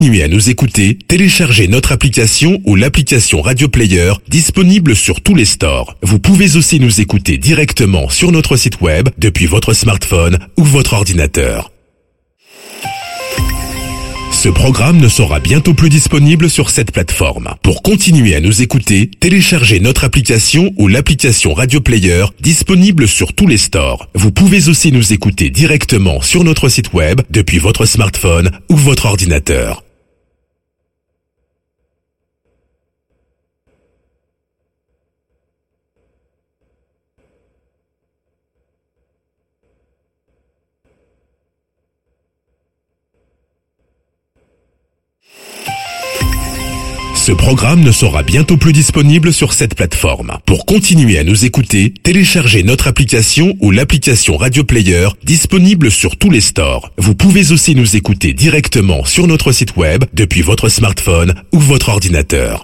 Continuez à nous écouter, téléchargez notre application ou l'application Radio Player disponible sur tous les stores. Vous pouvez aussi nous écouter directement sur notre site web depuis votre smartphone ou votre ordinateur. Ce programme ne sera bientôt plus disponible sur cette plateforme. Pour continuer à nous écouter, téléchargez notre application ou l'application Radio Player disponible sur tous les stores. Vous pouvez aussi nous écouter directement sur notre site web depuis votre smartphone ou votre ordinateur. Ce programme ne sera bientôt plus disponible sur cette plateforme. Pour continuer à nous écouter, téléchargez notre application ou l'application Radio Player disponible sur tous les stores. Vous pouvez aussi nous écouter directement sur notre site web depuis votre smartphone ou votre ordinateur.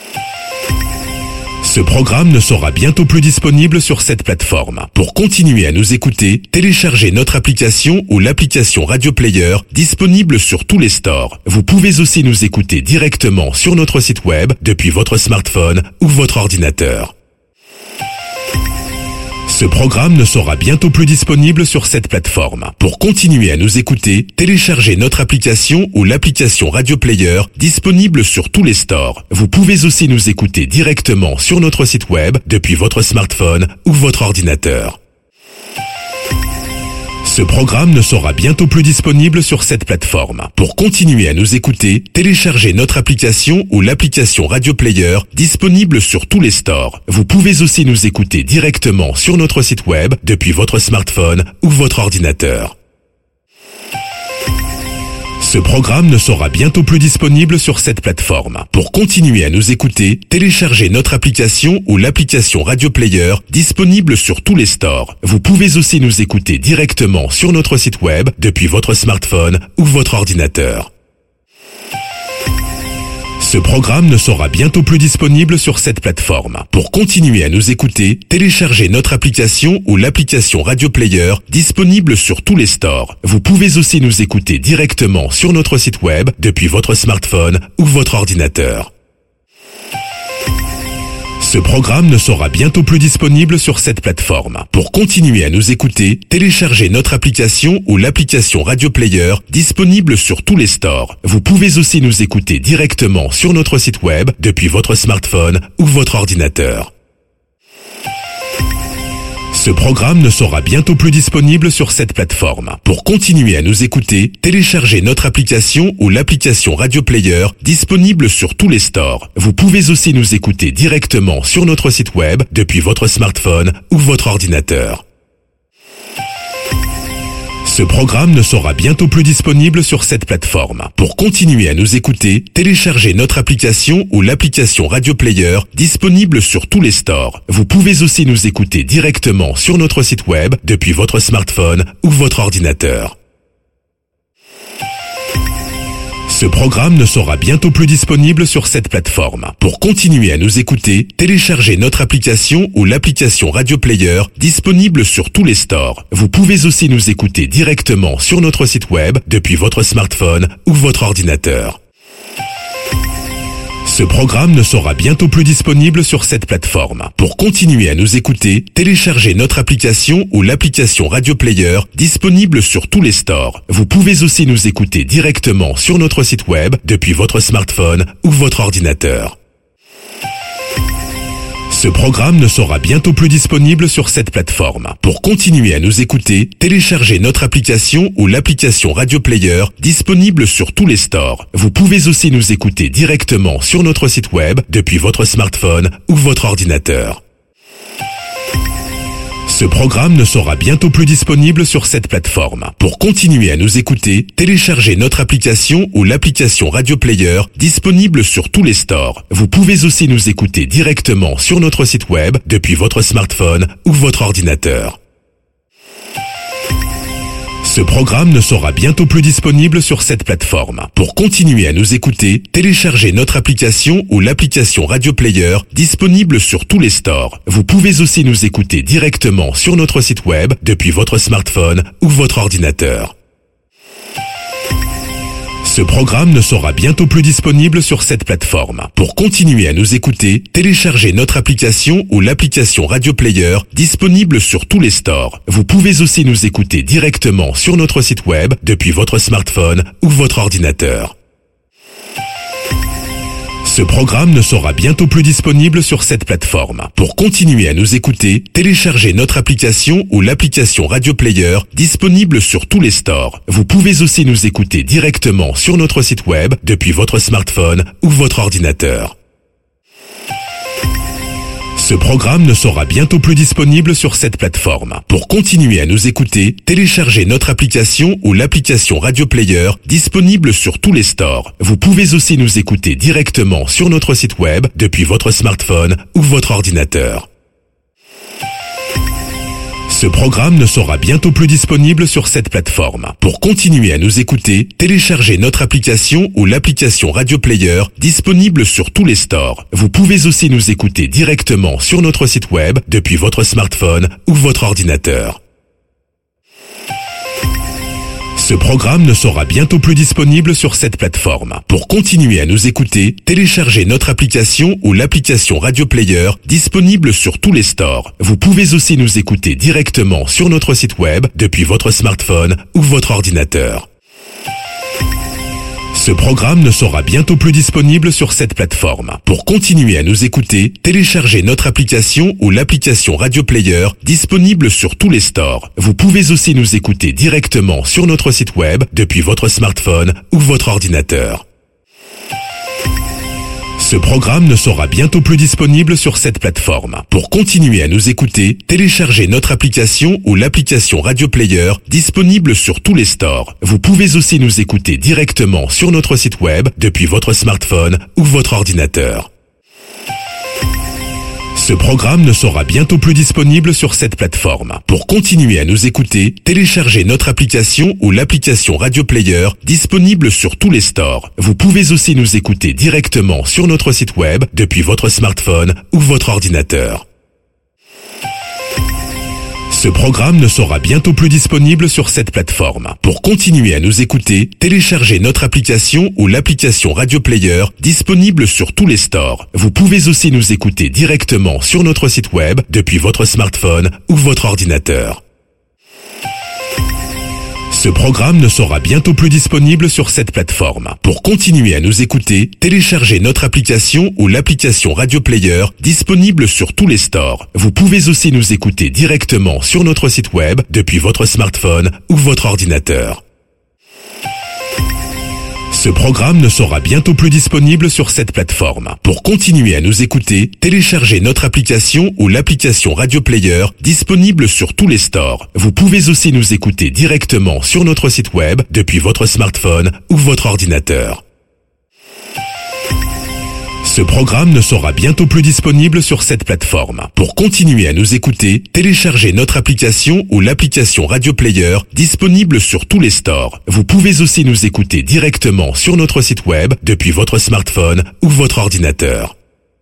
Ce programme ne sera bientôt plus disponible sur cette plateforme. Pour continuer à nous écouter, téléchargez notre application ou l'application Radio Player disponible sur tous les stores. Vous pouvez aussi nous écouter directement sur notre site web depuis votre smartphone ou votre ordinateur. Ce programme ne sera bientôt plus disponible sur cette plateforme. Pour continuer à nous écouter, téléchargez notre application ou l'application Radio Player disponible sur tous les stores. Vous pouvez aussi nous écouter directement sur notre site web depuis votre smartphone ou votre ordinateur. Ce programme ne sera bientôt plus disponible sur cette plateforme. Pour continuer à nous écouter, téléchargez notre application ou l'application Radio Player disponible sur tous les stores. Vous pouvez aussi nous écouter directement sur notre site web depuis votre smartphone ou votre ordinateur. Ce programme ne sera bientôt plus disponible sur cette plateforme. Pour continuer à nous écouter, téléchargez notre application ou l'application Radio Player disponible sur tous les stores. Vous pouvez aussi nous écouter directement sur notre site web depuis votre smartphone ou votre ordinateur. Ce programme ne sera bientôt plus disponible sur cette plateforme. Pour continuer à nous écouter, téléchargez notre application ou l'application Radio Player disponible sur tous les stores. Vous pouvez aussi nous écouter directement sur notre site web depuis votre smartphone ou votre ordinateur. Ce programme ne sera bientôt plus disponible sur cette plateforme. Pour continuer à nous écouter, téléchargez notre application ou l'application Radio Player disponible sur tous les stores. Vous pouvez aussi nous écouter directement sur notre site web depuis votre smartphone ou votre ordinateur. Ce programme ne sera bientôt plus disponible sur cette plateforme. Pour continuer à nous écouter, téléchargez notre application ou l'application Radio Player disponible sur tous les stores. Vous pouvez aussi nous écouter directement sur notre site web depuis votre smartphone ou votre ordinateur. Ce programme ne sera bientôt plus disponible sur cette plateforme. Pour continuer à nous écouter, téléchargez notre application ou l'application Radio Player disponible sur tous les stores. Vous pouvez aussi nous écouter directement sur notre site web depuis votre smartphone ou votre ordinateur. Ce programme ne sera bientôt plus disponible sur cette plateforme. Pour continuer à nous écouter, téléchargez notre application ou l'application Radio Player disponible sur tous les stores. Vous pouvez aussi nous écouter directement sur notre site web depuis votre smartphone ou votre ordinateur. Ce programme ne sera bientôt plus disponible sur cette plateforme. Pour continuer à nous écouter, téléchargez notre application ou l'application Radio Player disponible sur tous les stores. Vous pouvez aussi nous écouter directement sur notre site web depuis votre smartphone ou votre ordinateur. Ce programme ne sera bientôt plus disponible sur cette plateforme. Pour continuer à nous écouter, téléchargez notre application ou l'application Radio Player disponible sur tous les stores. Vous pouvez aussi nous écouter directement sur notre site web depuis votre smartphone ou votre ordinateur. Ce programme ne sera bientôt plus disponible sur cette plateforme. Pour continuer à nous écouter, téléchargez notre application ou l'application Radio Player disponible sur tous les stores. Vous pouvez aussi nous écouter directement sur notre site web depuis votre smartphone ou votre ordinateur. Ce programme ne sera bientôt plus disponible sur cette plateforme. Pour continuer à nous écouter, téléchargez notre application ou l'application Radio Player disponible sur tous les stores. Vous pouvez aussi nous écouter directement sur notre site web depuis votre smartphone ou votre ordinateur. Ce programme ne sera bientôt plus disponible sur cette plateforme. Pour continuer à nous écouter, téléchargez notre application ou l'application Radio Player disponible sur tous les stores. Vous pouvez aussi nous écouter directement sur notre site web depuis votre smartphone ou votre ordinateur. Ce programme ne sera bientôt plus disponible sur cette plateforme. Pour continuer à nous écouter, téléchargez notre application ou l'application Radio Player disponible sur tous les stores. Vous pouvez aussi nous écouter directement sur notre site web depuis votre smartphone ou votre ordinateur. Ce programme ne sera bientôt plus disponible sur cette plateforme. Pour continuer à nous écouter, téléchargez notre application ou l'application Radio Player disponible sur tous les stores. Vous pouvez aussi nous écouter directement sur notre site web depuis votre smartphone ou votre ordinateur. Ce programme ne sera bientôt plus disponible sur cette plateforme. Pour continuer à nous écouter, téléchargez notre application ou l'application Radio Player disponible sur tous les stores. Vous pouvez aussi nous écouter directement sur notre site web depuis votre smartphone ou votre ordinateur. Ce programme ne sera bientôt plus disponible sur cette plateforme. Pour continuer à nous écouter, téléchargez notre application ou l'application Radio Player disponible sur tous les stores. Vous pouvez aussi nous écouter directement sur notre site web depuis votre smartphone ou votre ordinateur. Ce programme ne sera bientôt plus disponible sur cette plateforme. Pour continuer à nous écouter, téléchargez notre application ou l'application Radio Player disponible sur tous les stores. Vous pouvez aussi nous écouter directement sur notre site web depuis votre smartphone ou votre ordinateur. Ce programme ne sera bientôt plus disponible sur cette plateforme. Pour continuer à nous écouter, téléchargez notre application ou l'application Radio Player disponible sur tous les stores. Vous pouvez aussi nous écouter directement sur notre site web depuis votre smartphone ou votre ordinateur. Ce programme ne sera bientôt plus disponible sur cette plateforme. Pour continuer à nous écouter, téléchargez notre application ou l'application Radio Player disponible sur tous les stores. Vous pouvez aussi nous écouter directement sur notre site web depuis votre smartphone ou votre ordinateur. Ce programme ne sera bientôt plus disponible sur cette plateforme. Pour continuer à nous écouter, téléchargez notre application ou l'application Radio Player disponible sur tous les stores. Vous pouvez aussi nous écouter directement sur notre site web depuis votre smartphone ou votre ordinateur. Ce programme ne sera bientôt plus disponible sur cette plateforme. Pour continuer à nous écouter, téléchargez notre application ou l'application Radio Player disponible sur tous les stores. Vous pouvez aussi nous écouter directement sur notre site web depuis votre smartphone ou votre ordinateur. Ce programme ne sera bientôt plus disponible sur cette plateforme. Pour continuer à nous écouter, téléchargez notre application ou l'application Radio Player disponible sur tous les stores. Vous pouvez aussi nous écouter directement sur notre site web depuis votre smartphone ou votre ordinateur. Ce programme ne sera bientôt plus disponible sur cette plateforme. Pour continuer à nous écouter, téléchargez notre application ou l'application Radio Player disponible sur tous les stores. Vous pouvez aussi nous écouter directement sur notre site web depuis votre smartphone ou votre ordinateur.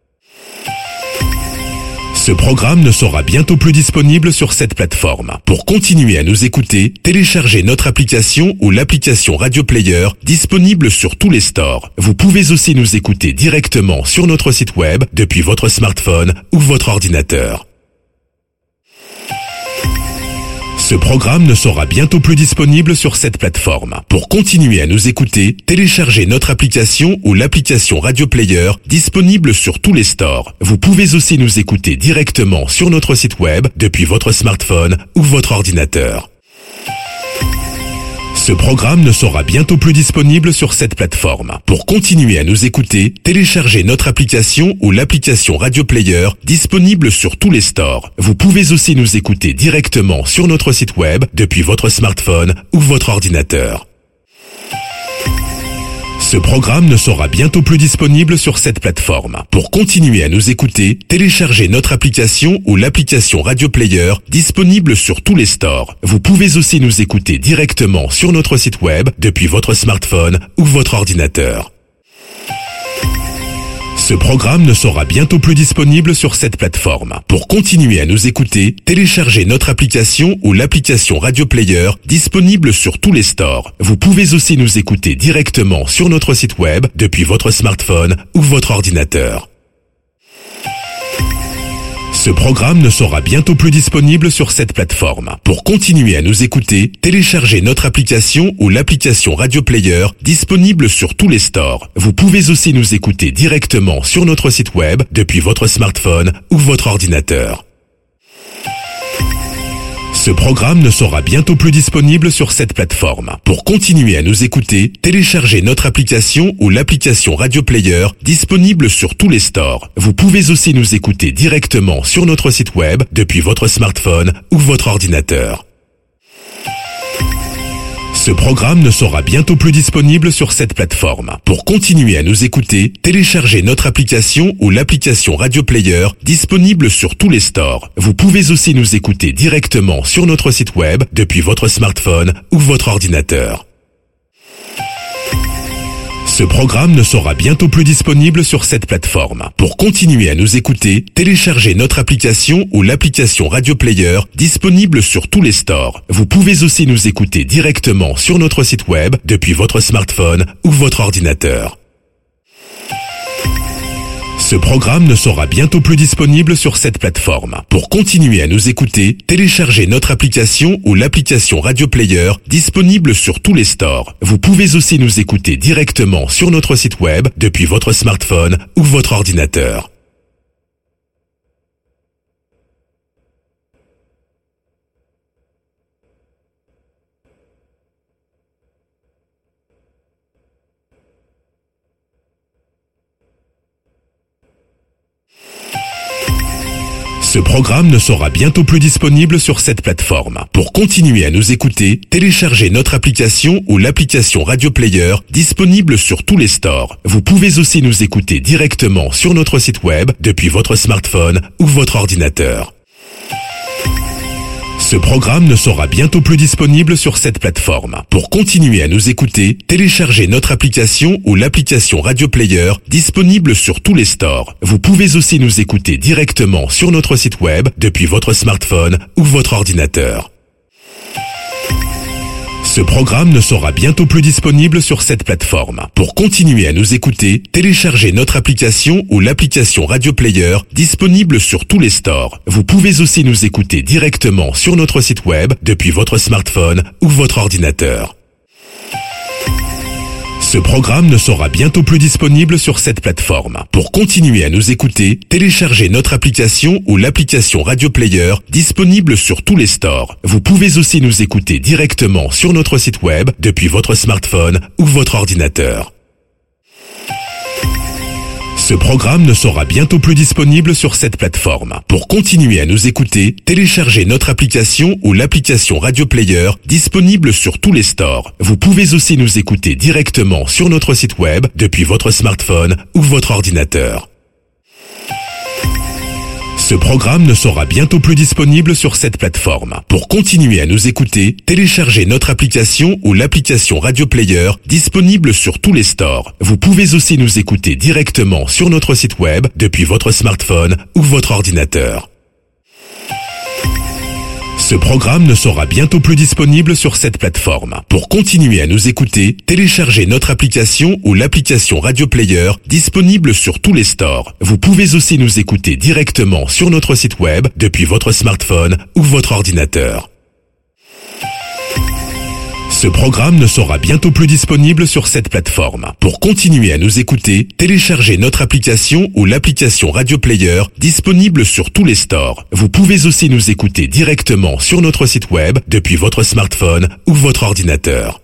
Ce programme ne sera bientôt plus disponible sur cette plateforme. Pour continuer à nous écouter, téléchargez notre application ou l'application Radio Player disponible sur tous les stores. Vous pouvez aussi nous écouter directement sur notre site web depuis votre smartphone ou votre ordinateur. Ce programme ne sera bientôt plus disponible sur cette plateforme. Pour continuer à nous écouter, téléchargez notre application ou l'application Radio Player disponible sur tous les stores. Vous pouvez aussi nous écouter directement sur notre site web depuis votre smartphone ou votre ordinateur. Ce programme ne sera bientôt plus disponible sur cette plateforme. Pour continuer à nous écouter, téléchargez notre application ou l'application Radio Player disponible sur tous les stores. Vous pouvez aussi nous écouter directement sur notre site web depuis votre smartphone ou votre ordinateur. Ce programme ne sera bientôt plus disponible sur cette plateforme. Pour continuer à nous écouter, téléchargez notre application ou l'application Radio Player disponible sur tous les stores. Vous pouvez aussi nous écouter directement sur notre site web depuis votre smartphone ou votre ordinateur. Ce programme ne sera bientôt plus disponible sur cette plateforme. Pour continuer à nous écouter, téléchargez notre application ou l'application Radio Player disponible sur tous les stores. Vous pouvez aussi nous écouter directement sur notre site web depuis votre smartphone ou votre ordinateur. Ce programme ne sera bientôt plus disponible sur cette plateforme. Pour continuer à nous écouter, téléchargez notre application ou l'application Radio Player disponible sur tous les stores. Vous pouvez aussi nous écouter directement sur notre site web depuis votre smartphone ou votre ordinateur. Ce programme ne sera bientôt plus disponible sur cette plateforme. Pour continuer à nous écouter, téléchargez notre application ou l'application Radio Player disponible sur tous les stores. Vous pouvez aussi nous écouter directement sur notre site web depuis votre smartphone ou votre ordinateur. Ce programme ne sera bientôt plus disponible sur cette plateforme. Pour continuer à nous écouter, téléchargez notre application ou l'application Radio Player disponible sur tous les stores. Vous pouvez aussi nous écouter directement sur notre site web depuis votre smartphone ou votre ordinateur. Ce programme ne sera bientôt plus disponible sur cette plateforme. Pour continuer à nous écouter, téléchargez notre application ou l'application Radio Player disponible sur tous les stores. Vous pouvez aussi nous écouter directement sur notre site web depuis votre smartphone ou votre ordinateur. Ce programme ne sera bientôt plus disponible sur cette plateforme. Pour continuer à nous écouter, téléchargez notre application ou l'application Radio Player disponible sur tous les stores. Vous pouvez aussi nous écouter directement sur notre site web depuis votre smartphone ou votre ordinateur. Ce programme ne sera bientôt plus disponible sur cette plateforme. Pour continuer à nous écouter, téléchargez notre application ou l'application Radio Player disponible sur tous les stores. Vous pouvez aussi nous écouter directement sur notre site web depuis votre smartphone ou votre ordinateur. Ce programme ne sera bientôt plus disponible sur cette plateforme. Pour continuer à nous écouter, téléchargez notre application ou l'application Radio Player disponible sur tous les stores. Vous pouvez aussi nous écouter directement sur notre site web depuis votre smartphone ou votre ordinateur. Ce programme ne sera bientôt plus disponible sur cette plateforme. Pour continuer à nous écouter, téléchargez notre application ou l'application Radio Player disponible sur tous les stores. Vous pouvez aussi nous écouter directement sur notre site web depuis votre smartphone ou votre ordinateur. Ce programme ne sera bientôt plus disponible sur cette plateforme. Pour continuer à nous écouter, téléchargez notre application ou l'application Radio Player disponible sur tous les stores. Vous pouvez aussi nous écouter directement sur notre site web depuis votre smartphone ou votre ordinateur. Ce programme ne sera bientôt plus disponible sur cette plateforme. Pour continuer à nous écouter, téléchargez notre application ou l'application Radio Player disponible sur tous les stores. Vous pouvez aussi nous écouter directement sur notre site web depuis votre smartphone ou votre ordinateur. Ce programme ne sera bientôt plus disponible sur cette plateforme. Pour continuer à nous écouter, téléchargez notre application ou l'application Radio Player disponible sur tous les stores. Vous pouvez aussi nous écouter directement sur notre site web depuis votre smartphone ou votre ordinateur. Ce programme ne sera bientôt plus disponible sur cette plateforme. Pour continuer à nous écouter, téléchargez notre application ou l'application Radio Player disponible sur tous les stores. Vous pouvez aussi nous écouter directement sur notre site web depuis votre smartphone ou votre ordinateur. Ce programme ne sera bientôt plus disponible sur cette plateforme. Pour continuer à nous écouter, téléchargez notre application ou l'application Radio Player disponible sur tous les stores. Vous pouvez aussi nous écouter directement sur notre site web depuis votre smartphone ou votre ordinateur.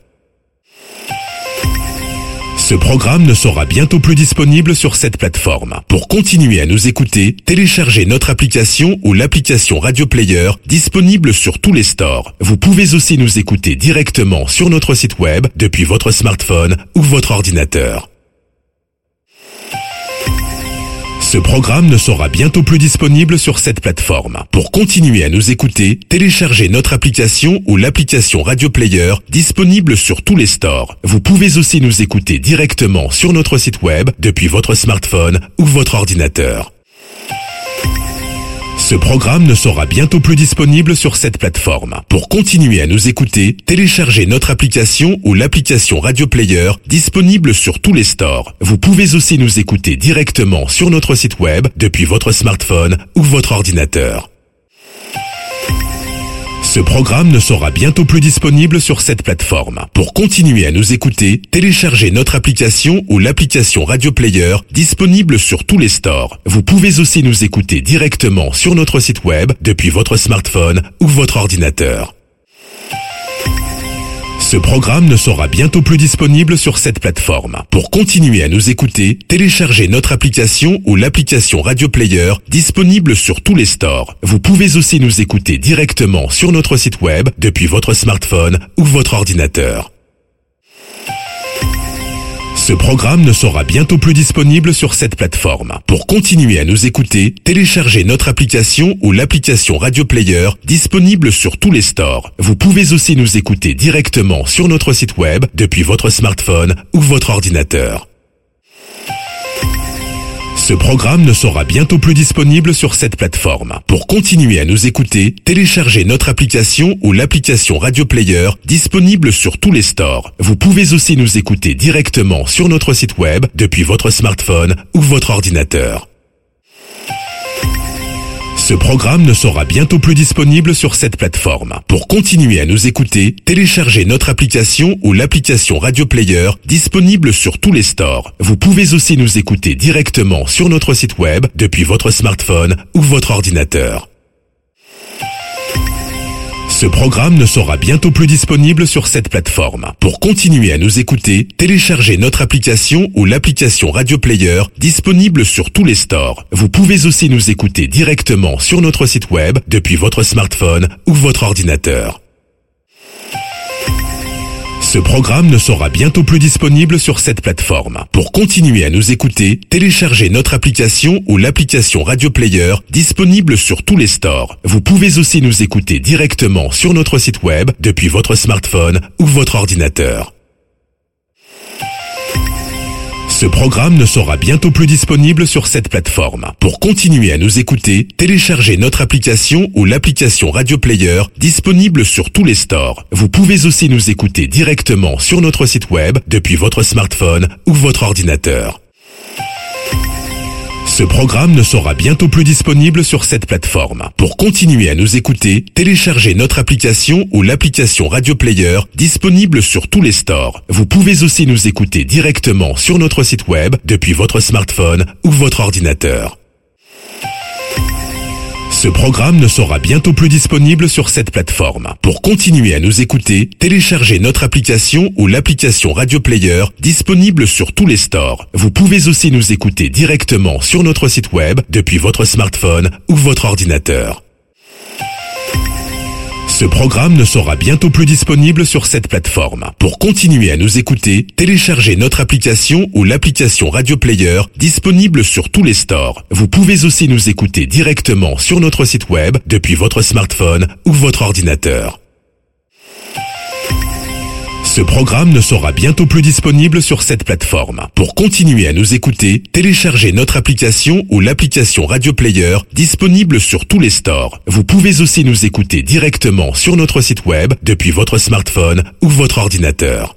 Ce programme ne sera bientôt plus disponible sur cette plateforme. Pour continuer à nous écouter, téléchargez notre application ou l'application Radio Player disponible sur tous les stores. Vous pouvez aussi nous écouter directement sur notre site web depuis votre smartphone ou votre ordinateur. Ce Ce programme ne sera bientôt plus disponible sur cette plateforme. Pour continuer à nous écouter, téléchargez notre application ou l'application Radio Player disponible sur tous les stores. Vous pouvez aussi nous écouter directement sur notre site web depuis votre smartphone ou votre ordinateur. Ce programme ne sera bientôt plus disponible sur cette plateforme. Pour continuer à nous écouter, téléchargez notre application ou l'application Radio Player disponible sur tous les stores. Vous pouvez aussi nous écouter directement sur notre site web depuis votre smartphone ou votre ordinateur. Ce programme ne sera bientôt plus disponible sur cette plateforme. Pour continuer à nous écouter, téléchargez notre application ou l'application Radio Player disponible sur tous les stores. Vous pouvez aussi nous écouter directement sur notre site web depuis votre smartphone ou votre ordinateur. Ce programme ne sera bientôt plus disponible sur cette plateforme. Pour continuer à nous écouter, téléchargez notre application ou l'application Radio Player disponible sur tous les stores. Vous pouvez aussi nous écouter directement sur notre site web depuis votre smartphone ou votre ordinateur. Ce programme ne sera bientôt plus disponible sur cette plateforme. Pour continuer à nous écouter, téléchargez notre application ou l'application Radio Player disponible sur tous les stores. Vous pouvez aussi nous écouter directement sur notre site web depuis votre smartphone ou votre ordinateur. Ce programme ne sera bientôt plus disponible sur cette plateforme. Pour continuer à nous écouter, téléchargez notre application ou l'application Radio Player disponible sur tous les stores. Vous pouvez aussi nous écouter directement sur notre site web depuis votre smartphone ou votre ordinateur. Ce programme ne sera bientôt plus disponible sur cette plateforme. Pour continuer à nous écouter, téléchargez notre application ou l'application Radio Player disponible sur tous les stores. Vous pouvez aussi nous écouter directement sur notre site web depuis votre smartphone ou votre ordinateur. Ce programme ne sera bientôt plus disponible sur cette plateforme. Pour continuer à nous écouter, téléchargez notre application ou l'application Radio Player disponible sur tous les stores. Vous pouvez aussi nous écouter directement sur notre site web depuis votre smartphone ou votre ordinateur. Ce programme ne sera bientôt plus disponible sur cette plateforme. Pour continuer à nous écouter, téléchargez notre application ou l'application Radio Player disponible sur tous les stores. Vous pouvez aussi nous écouter directement sur notre site web depuis votre smartphone ou votre ordinateur. Ce programme ne sera bientôt plus disponible sur cette plateforme. Pour continuer à nous écouter, téléchargez notre application ou l'application Radio Player disponible sur tous les stores. Vous pouvez aussi nous écouter directement sur notre site web depuis votre smartphone ou votre ordinateur. Ce programme ne sera bientôt plus disponible sur cette plateforme. Pour continuer à nous écouter, téléchargez notre application ou l'application Radio Player disponible sur tous les stores. Vous pouvez aussi nous écouter directement sur notre site web depuis votre smartphone ou votre ordinateur. Ce programme ne sera bientôt plus disponible sur cette plateforme. Pour continuer à nous écouter, téléchargez notre application ou l'application Radio Player disponible sur tous les stores. Vous pouvez aussi nous écouter directement sur notre site web depuis votre smartphone ou votre ordinateur. Ce programme ne sera bientôt plus disponible sur cette plateforme. Pour continuer à nous écouter, téléchargez notre application ou l'application Radio Player disponible sur tous les stores. Vous pouvez aussi nous écouter directement sur notre site web depuis votre smartphone ou votre ordinateur. Ce programme ne sera bientôt plus disponible sur cette plateforme. Pour continuer à nous écouter, téléchargez notre application ou l'application Radio Player disponible sur tous les stores. Vous pouvez aussi nous écouter directement sur notre site web depuis votre smartphone ou votre ordinateur.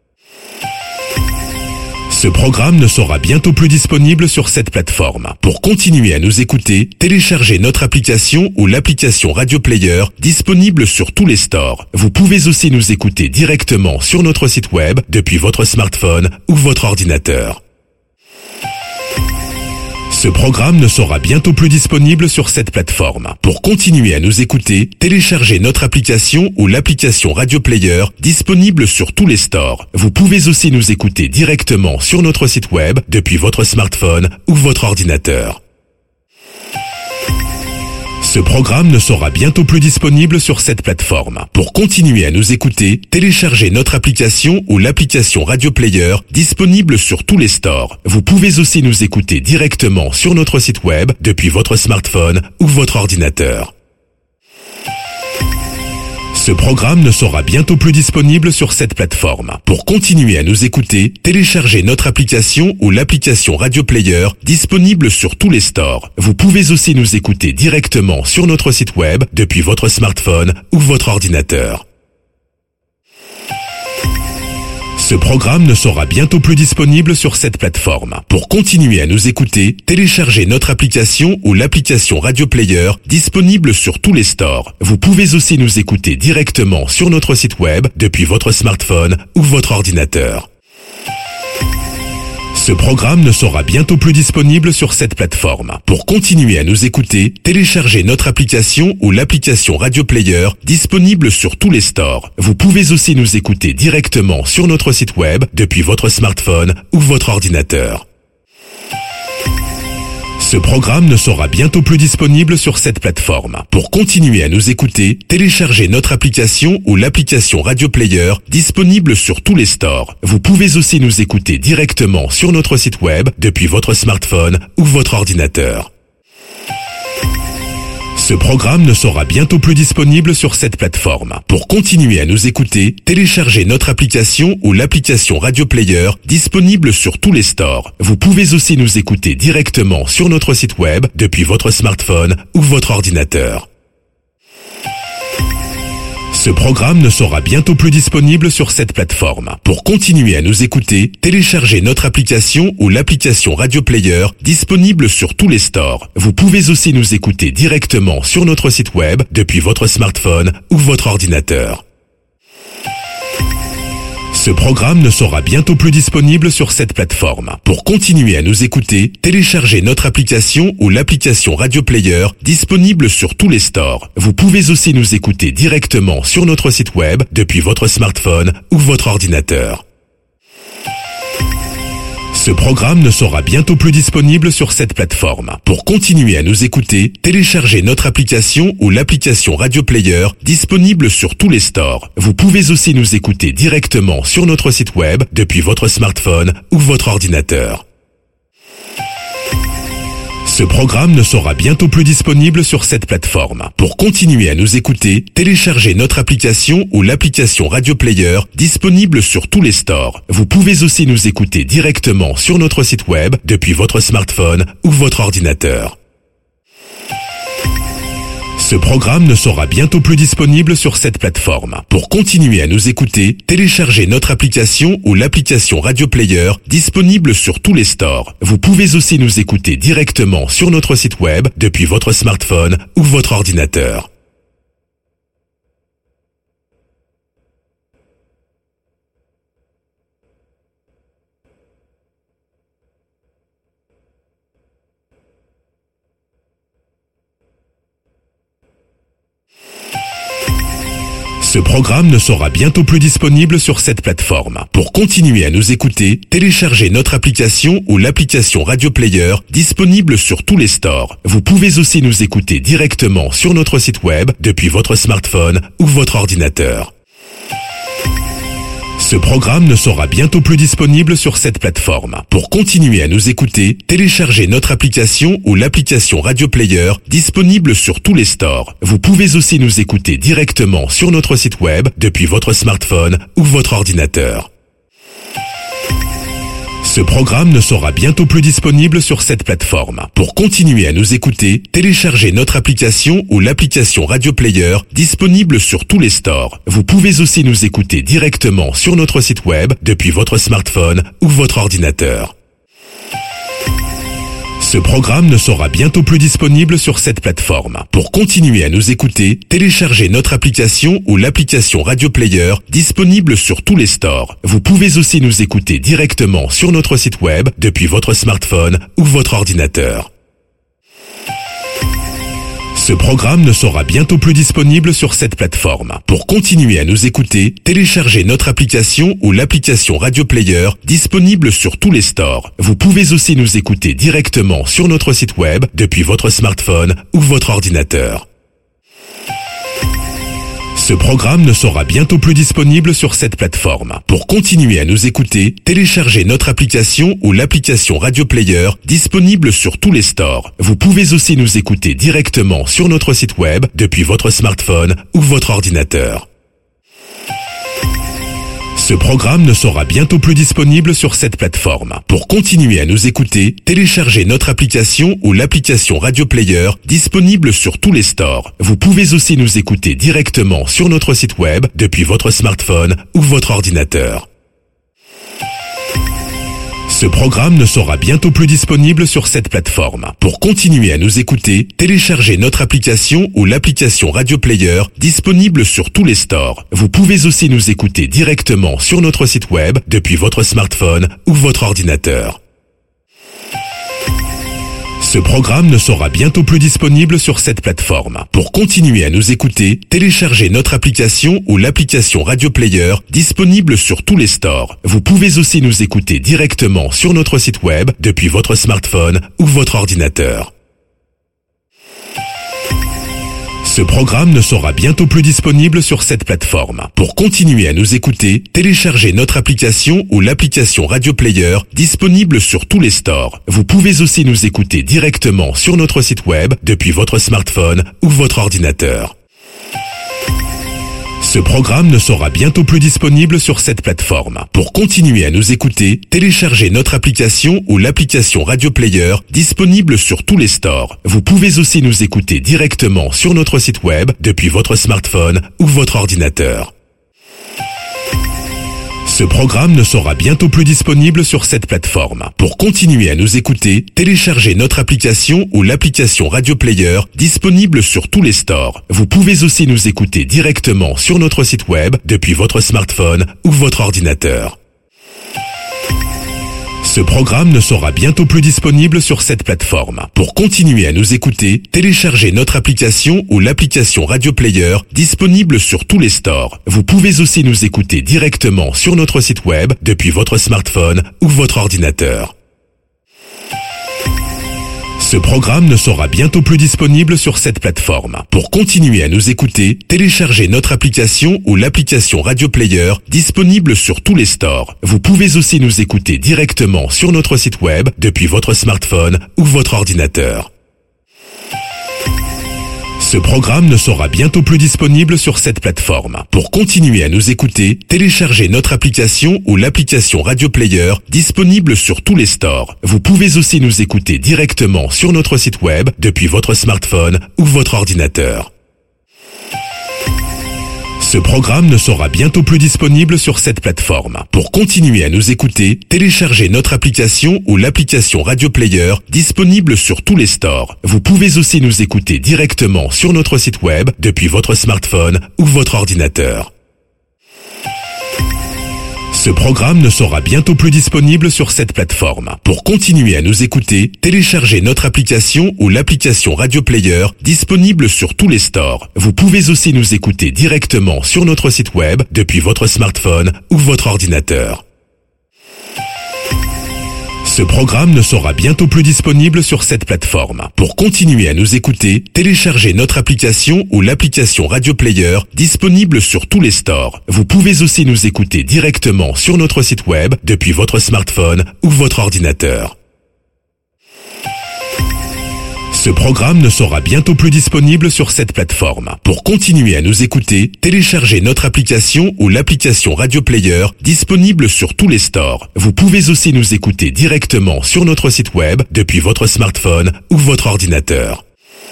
Ce programme ne sera bientôt plus disponible sur cette plateforme. Pour continuer à nous écouter, téléchargez notre application ou l'application Radio Player disponible sur tous les stores. Vous pouvez aussi nous écouter directement sur notre site web depuis votre smartphone ou votre ordinateur. Ce programme ne sera bientôt plus disponible sur cette plateforme. Pour continuer à nous écouter, téléchargez notre application ou l'application Radio Player disponible sur tous les stores. Vous pouvez aussi nous écouter directement sur notre site web depuis votre smartphone ou votre ordinateur. Ce programme ne sera bientôt plus disponible sur cette plateforme. Pour continuer à nous écouter, téléchargez notre application ou l'application Radio Player disponible sur tous les stores. Vous pouvez aussi nous écouter directement sur notre site web depuis votre smartphone ou votre ordinateur. Ce programme ne sera bientôt plus disponible sur cette plateforme. Pour continuer à nous écouter, téléchargez notre application ou l'application Radio Player disponible sur tous les stores. Vous pouvez aussi nous écouter directement sur notre site web depuis votre smartphone ou votre ordinateur. Ce programme ne sera bientôt plus disponible sur cette plateforme. Pour continuer à nous écouter, téléchargez notre application ou l'application Radio Player disponible sur tous les stores. Vous pouvez aussi nous écouter directement sur notre site web depuis votre smartphone ou votre ordinateur. Ce programme ne sera bientôt plus disponible sur cette plateforme. Pour continuer à nous écouter, téléchargez notre application ou l'application Radio Player disponible sur tous les stores. Vous pouvez aussi nous écouter directement sur notre site web depuis votre smartphone ou votre ordinateur. Ce programme ne sera bientôt plus disponible sur cette plateforme. Pour continuer à nous écouter, téléchargez notre application ou l'application Radio Player disponible sur tous les stores. Vous pouvez aussi nous écouter directement sur notre site web depuis votre smartphone ou votre ordinateur. Ce programme ne sera bientôt plus disponible sur cette plateforme. Pour continuer à nous écouter, téléchargez notre application ou l'application Radio Player disponible sur tous les stores. Vous pouvez aussi nous écouter directement sur notre site web depuis votre smartphone ou votre ordinateur. Ce programme ne sera bientôt plus disponible sur cette plateforme. Pour continuer à nous écouter, téléchargez notre application ou l'application Radio Player disponible sur tous les stores. Vous pouvez aussi nous écouter directement sur notre site web depuis votre smartphone ou votre ordinateur. Ce programme ne sera bientôt plus disponible sur cette plateforme. Pour continuer à nous écouter, téléchargez notre application ou l'application Radio Player disponible sur tous les stores. Vous pouvez aussi nous écouter directement sur notre site web depuis votre smartphone ou votre ordinateur. Ce programme ne sera bientôt plus disponible sur cette plateforme. Pour continuer à nous écouter, téléchargez notre application ou l'application Radio Player disponible sur tous les stores. Vous pouvez aussi nous écouter directement sur notre site web depuis votre smartphone ou votre ordinateur. Ce programme ne sera bientôt plus disponible sur cette plateforme. Pour continuer à nous écouter, téléchargez notre application ou l'application Radio Player disponible sur tous les stores. Vous pouvez aussi nous écouter directement sur notre site web depuis votre smartphone ou votre ordinateur. Ce programme ne sera bientôt plus disponible sur cette plateforme. Pour continuer à nous écouter, téléchargez notre application ou l'application Radio Player disponible sur tous les stores. Vous pouvez aussi nous écouter directement sur notre site web depuis votre smartphone ou votre ordinateur. Ce programme ne sera bientôt plus disponible sur cette plateforme. Pour continuer à nous écouter, téléchargez notre application ou l'application Radio Player disponible sur tous les stores. Vous pouvez aussi nous écouter directement sur notre site web depuis votre smartphone ou votre ordinateur. Ce programme ne sera bientôt plus disponible sur cette plateforme. Pour continuer à nous écouter, téléchargez notre application ou l'application Radio Player disponible sur tous les stores. Vous pouvez aussi nous écouter directement sur notre site web depuis votre smartphone ou votre ordinateur. Ce programme ne sera bientôt plus disponible sur cette plateforme. Pour continuer à nous écouter, téléchargez notre application ou l'application Radio Player disponible sur tous les stores. Vous pouvez aussi nous écouter directement sur notre site web depuis votre smartphone ou votre ordinateur. Ce programme ne sera bientôt plus disponible sur cette plateforme. Pour continuer à nous écouter, téléchargez notre application ou l'application Radio Player disponible sur tous les stores. Vous pouvez aussi nous écouter directement sur notre site web depuis votre smartphone ou votre ordinateur. Ce programme ne sera bientôt plus disponible sur cette plateforme. Pour continuer à nous écouter, téléchargez notre application ou l'application Radio Player disponible sur tous les stores. Vous pouvez aussi nous écouter directement sur notre site web depuis votre smartphone ou votre ordinateur. Ce programme ne sera bientôt plus disponible sur cette plateforme. Pour continuer à nous écouter, téléchargez notre application ou l'application Radio Player disponible sur tous les stores. Vous pouvez aussi nous écouter directement sur notre site web depuis votre smartphone ou votre ordinateur. Ce programme ne sera bientôt plus disponible sur cette plateforme. Pour continuer à nous écouter, téléchargez notre application ou l'application Radio Player disponible sur tous les stores. Vous pouvez aussi nous écouter directement sur notre site web depuis votre smartphone ou votre ordinateur. Ce programme ne sera bientôt plus disponible sur cette plateforme. Pour continuer à nous écouter, téléchargez notre application ou l'application Radio Player disponible sur tous les stores. Vous pouvez aussi nous écouter directement sur notre site web depuis votre smartphone ou votre ordinateur. Ce programme ne sera bientôt plus disponible sur cette plateforme. Pour continuer à nous écouter, téléchargez notre application ou l'application Radio Player disponible sur tous les stores. Vous pouvez aussi nous écouter directement sur notre site web depuis votre smartphone ou votre ordinateur. Ce programme ne sera bientôt plus disponible sur cette plateforme. Pour continuer à nous écouter, téléchargez notre application ou l'application Radio Player disponible sur tous les stores. Vous pouvez aussi nous écouter directement sur notre site web depuis votre smartphone ou votre ordinateur. Ce programme ne sera bientôt plus disponible sur cette plateforme. Pour continuer à nous écouter, téléchargez notre application ou l'application Radio Player disponible sur tous les stores. Vous pouvez aussi nous écouter directement sur notre site web depuis votre smartphone ou votre ordinateur. Ce programme ne sera bientôt plus disponible sur cette plateforme. Pour continuer à nous écouter, téléchargez notre application ou l'application Radio Player disponible sur tous les stores. Vous pouvez aussi nous écouter directement sur notre site web depuis votre smartphone ou votre ordinateur. Ce programme ne sera bientôt plus disponible sur cette plateforme. Pour continuer à nous écouter, téléchargez notre application ou l'application Radio Player disponible sur tous les stores. Vous pouvez aussi nous écouter directement sur notre site web depuis votre smartphone ou votre ordinateur. Ce programme ne sera bientôt plus disponible sur cette plateforme. Pour continuer à nous écouter, téléchargez notre application ou l'application Radio Player disponible sur tous les stores. Vous pouvez aussi nous écouter directement sur notre site web depuis votre smartphone ou votre ordinateur. Ce programme ne sera bientôt plus disponible sur cette plateforme. Pour continuer à nous écouter, téléchargez notre application ou l'application Radio Player disponible sur tous les stores. Vous pouvez aussi nous écouter directement sur notre site web depuis votre smartphone ou votre ordinateur. Ce programme ne sera bientôt plus disponible sur cette plateforme. Pour continuer à nous écouter, téléchargez notre application ou l'application Radio Player disponible sur tous les stores. Vous pouvez aussi nous écouter directement sur notre site web depuis votre smartphone ou votre ordinateur. Ce programme ne sera bientôt plus disponible sur cette plateforme. Pour continuer à nous écouter, téléchargez notre application ou l'application Radio Player disponible sur tous les stores. Vous pouvez aussi nous écouter directement sur notre site web depuis votre smartphone ou votre ordinateur. Ce programme ne sera bientôt plus disponible sur cette plateforme. Pour continuer à nous écouter, téléchargez notre application ou l'application Radio Player disponible sur tous les stores. Vous pouvez aussi nous écouter directement sur notre site web depuis votre smartphone ou votre ordinateur. Ce programme ne sera bientôt plus disponible sur cette plateforme. Pour continuer à nous écouter, téléchargez notre application ou l'application Radio Player disponible sur tous les stores. Vous pouvez aussi nous écouter directement sur notre site web depuis votre smartphone ou votre ordinateur.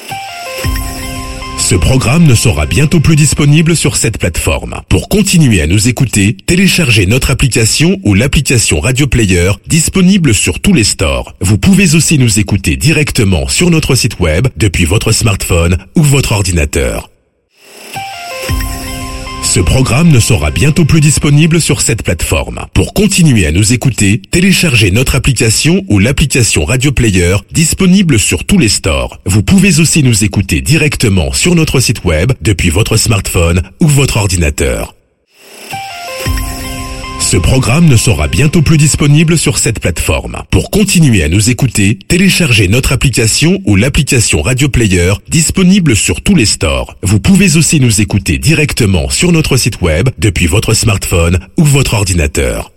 Ce programme ne sera bientôt plus disponible sur cette plateforme. Pour continuer à nous écouter, téléchargez notre application ou l'application Radio Player disponible sur tous les stores. Vous pouvez aussi nous écouter directement sur notre site web depuis votre smartphone ou votre ordinateur. Ce programme ne sera bientôt plus disponible sur cette plateforme. Pour continuer à nous écouter, téléchargez notre application ou l'application Radio Player disponible sur tous les stores. Vous pouvez aussi nous écouter directement sur notre site web depuis votre smartphone ou votre ordinateur. Ce programme ne sera bientôt plus disponible sur cette plateforme. Pour continuer à nous écouter, téléchargez notre application ou l'application Radio Player disponible sur tous les stores. Vous pouvez aussi nous écouter directement sur notre site web depuis votre smartphone ou votre ordinateur.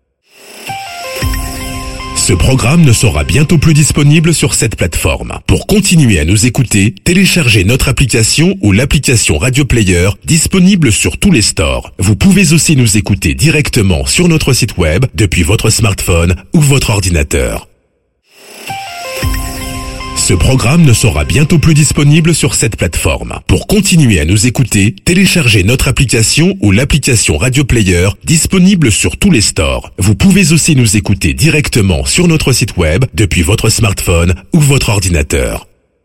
Ce programme ne sera bientôt plus disponible sur cette plateforme. Pour continuer à nous écouter, téléchargez notre application ou l'application Radio Player disponible sur tous les stores. Vous pouvez aussi nous écouter directement sur notre site web depuis votre smartphone ou votre ordinateur. Ce programme ne sera bientôt plus disponible sur cette plateforme. Pour continuer à nous écouter, téléchargez notre application ou l'application Radio Player disponible sur tous les stores. Vous pouvez aussi nous écouter directement sur notre site web depuis votre smartphone ou votre ordinateur.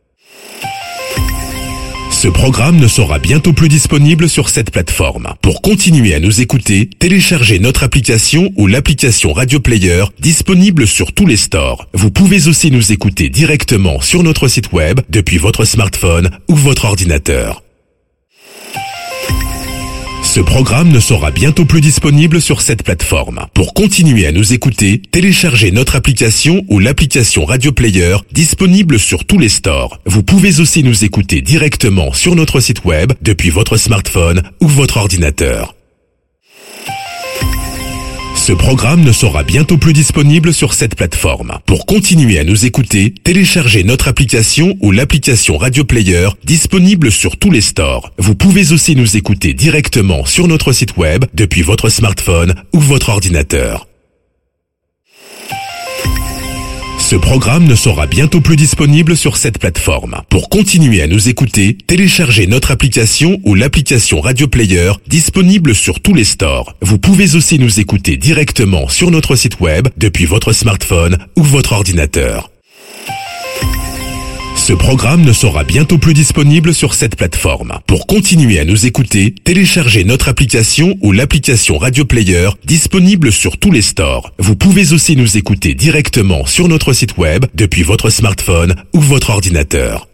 Ce programme ne sera bientôt plus disponible sur cette plateforme. Pour continuer à nous écouter, téléchargez notre application ou l'application Radio Player disponible sur tous les stores. Vous pouvez aussi nous écouter directement sur notre site web depuis votre smartphone ou votre ordinateur. Ce programme ne sera bientôt plus disponible sur cette plateforme. Pour continuer à nous écouter, téléchargez notre application ou l'application Radio Player disponible sur tous les stores. Vous pouvez aussi nous écouter directement sur notre site web depuis votre smartphone ou votre ordinateur. Ce programme ne sera bientôt plus disponible sur cette plateforme. Pour continuer à nous écouter, téléchargez notre application ou l'application Radio Player disponible sur tous les stores. Vous pouvez aussi nous écouter directement sur notre site web depuis votre smartphone ou votre ordinateur. Ce programme ne sera bientôt plus disponible sur cette plateforme. Pour continuer à nous écouter, téléchargez notre application ou l'application Radio Player disponible sur tous les stores. Vous pouvez aussi nous écouter directement sur notre site web depuis votre smartphone ou votre ordinateur. Ce programme ne sera bientôt plus disponible sur cette plateforme. Pour continuer à nous écouter, téléchargez notre application ou l'application Radio Player disponible sur tous les stores. Vous pouvez aussi nous écouter directement sur notre site web depuis votre smartphone ou votre ordinateur.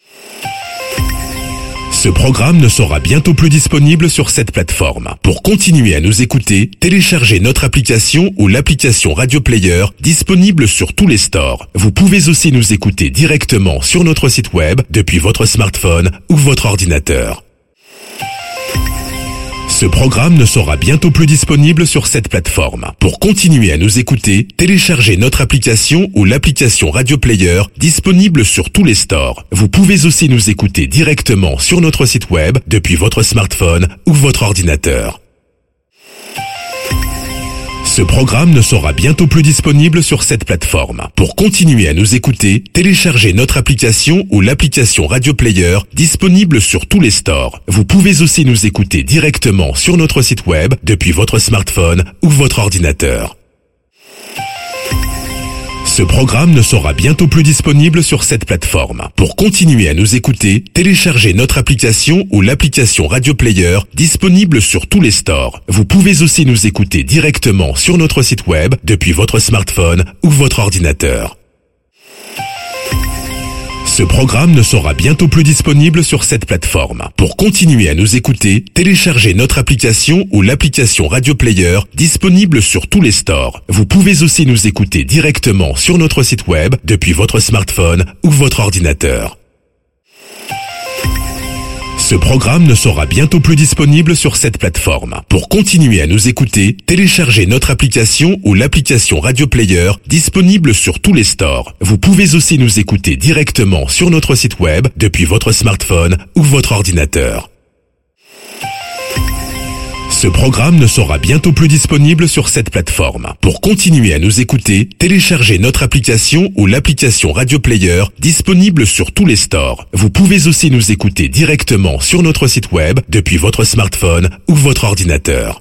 Ce programme ne sera bientôt plus disponible sur cette plateforme. Pour continuer à nous écouter, téléchargez notre application ou l'application Radio Player disponible sur tous les stores. Vous pouvez aussi nous écouter directement sur notre site web depuis votre smartphone ou votre ordinateur. Ce programme ne sera bientôt plus disponible sur cette plateforme. Pour continuer à nous écouter, téléchargez notre application ou l'application Radio Player disponible sur tous les stores. Vous pouvez aussi nous écouter directement sur notre site web depuis votre smartphone ou votre ordinateur. Ce programme ne sera bientôt plus disponible sur cette plateforme. Pour continuer à nous écouter, téléchargez notre application ou l'application Radio Player disponible sur tous les stores. Vous pouvez aussi nous écouter directement sur notre site web depuis votre smartphone ou votre ordinateur. Ce programme ne sera bientôt plus disponible sur cette plateforme. Pour continuer à nous écouter, téléchargez notre application ou l'application Radio Player disponible sur tous les stores. Vous pouvez aussi nous écouter directement sur notre site web depuis votre smartphone ou votre ordinateur. Ce programme ne sera bientôt plus disponible sur cette plateforme. Pour continuer à nous écouter, téléchargez notre application ou l'application Radio Player disponible sur tous les stores. Vous pouvez aussi nous écouter directement sur notre site web depuis votre smartphone ou votre ordinateur. Ce programme ne sera bientôt plus disponible sur cette plateforme. Pour continuer à nous écouter, téléchargez notre application ou l'application Radio Player disponible sur tous les stores. Vous pouvez aussi nous écouter directement sur notre site web depuis votre smartphone ou votre ordinateur. Ce programme ne sera bientôt plus disponible sur cette plateforme. Pour continuer à nous écouter, téléchargez notre application ou l'application Radio Player disponible sur tous les stores. Vous pouvez aussi nous écouter directement sur notre site web depuis votre smartphone ou votre ordinateur.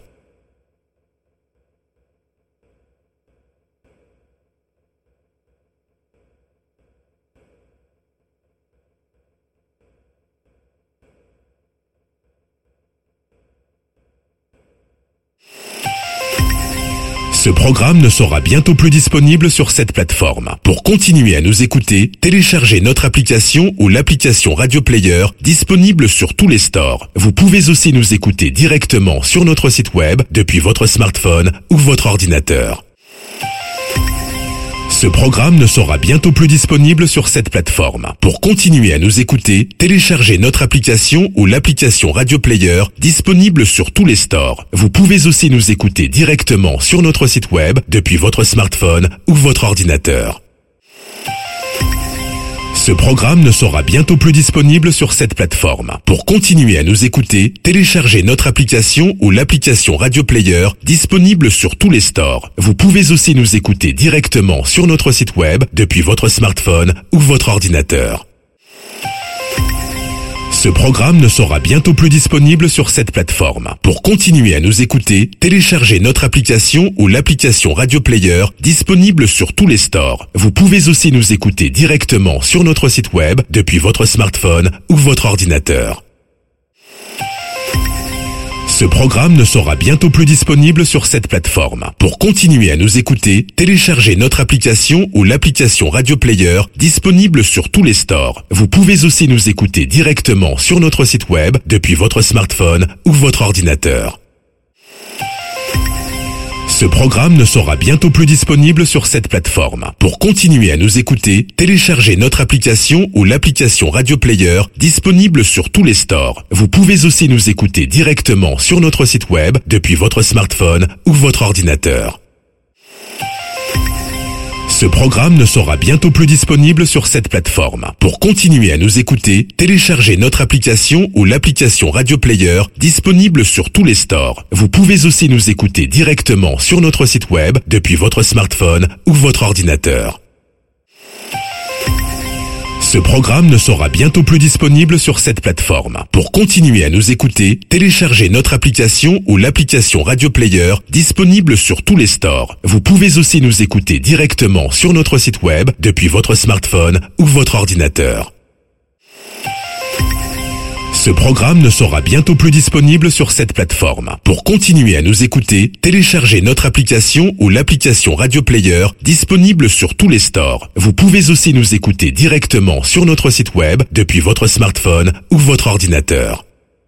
Ce programme ne sera bientôt plus disponible sur cette plateforme. Pour continuer à nous écouter, téléchargez notre application ou l'application Radio Player disponible sur tous les stores. Vous pouvez aussi nous écouter directement sur notre site web depuis votre smartphone ou votre ordinateur. Ce programme ne sera bientôt plus disponible sur cette plateforme. Pour continuer à nous écouter, téléchargez notre application ou l'application Radio Player disponible sur tous les stores. Vous pouvez aussi nous écouter directement sur notre site web depuis votre smartphone ou votre ordinateur. Ce programme ne sera bientôt plus disponible sur cette plateforme. Pour continuer à nous écouter, téléchargez notre application ou l'application Radio Player disponible sur tous les stores. Vous pouvez aussi nous écouter directement sur notre site web depuis votre smartphone ou votre ordinateur. Ce programme ne sera bientôt plus disponible sur cette plateforme. Pour continuer à nous écouter, téléchargez notre application ou l'application Radio Player disponible sur tous les stores. Vous pouvez aussi nous écouter directement sur notre site web depuis votre smartphone ou votre ordinateur. Ce programme ne sera bientôt plus disponible sur cette plateforme. Pour continuer à nous écouter, téléchargez notre application ou l'application Radio Player disponible sur tous les stores. Vous pouvez aussi nous écouter directement sur notre site web depuis votre smartphone ou votre ordinateur. Ce programme ne sera bientôt plus disponible sur cette plateforme. Pour continuer à nous écouter, téléchargez notre application ou l'application Radio Player disponible sur tous les stores. Vous pouvez aussi nous écouter directement sur notre site web depuis votre smartphone ou votre ordinateur. Ce programme ne sera bientôt plus disponible sur cette plateforme. Pour continuer à nous écouter, téléchargez notre application ou l'application Radio Player disponible sur tous les stores. Vous pouvez aussi nous écouter directement sur notre site web depuis votre smartphone ou votre ordinateur. Ce programme ne sera bientôt plus disponible sur cette plateforme. Pour continuer à nous écouter, téléchargez notre application ou l'application Radio Player disponible sur tous les stores. Vous pouvez aussi nous écouter directement sur notre site web depuis votre smartphone ou votre ordinateur. Ce programme ne sera bientôt plus disponible sur cette plateforme. Pour continuer à nous écouter, téléchargez notre application ou l'application Radio Player disponible sur tous les stores. Vous pouvez aussi nous écouter directement sur notre site web depuis votre smartphone ou votre ordinateur.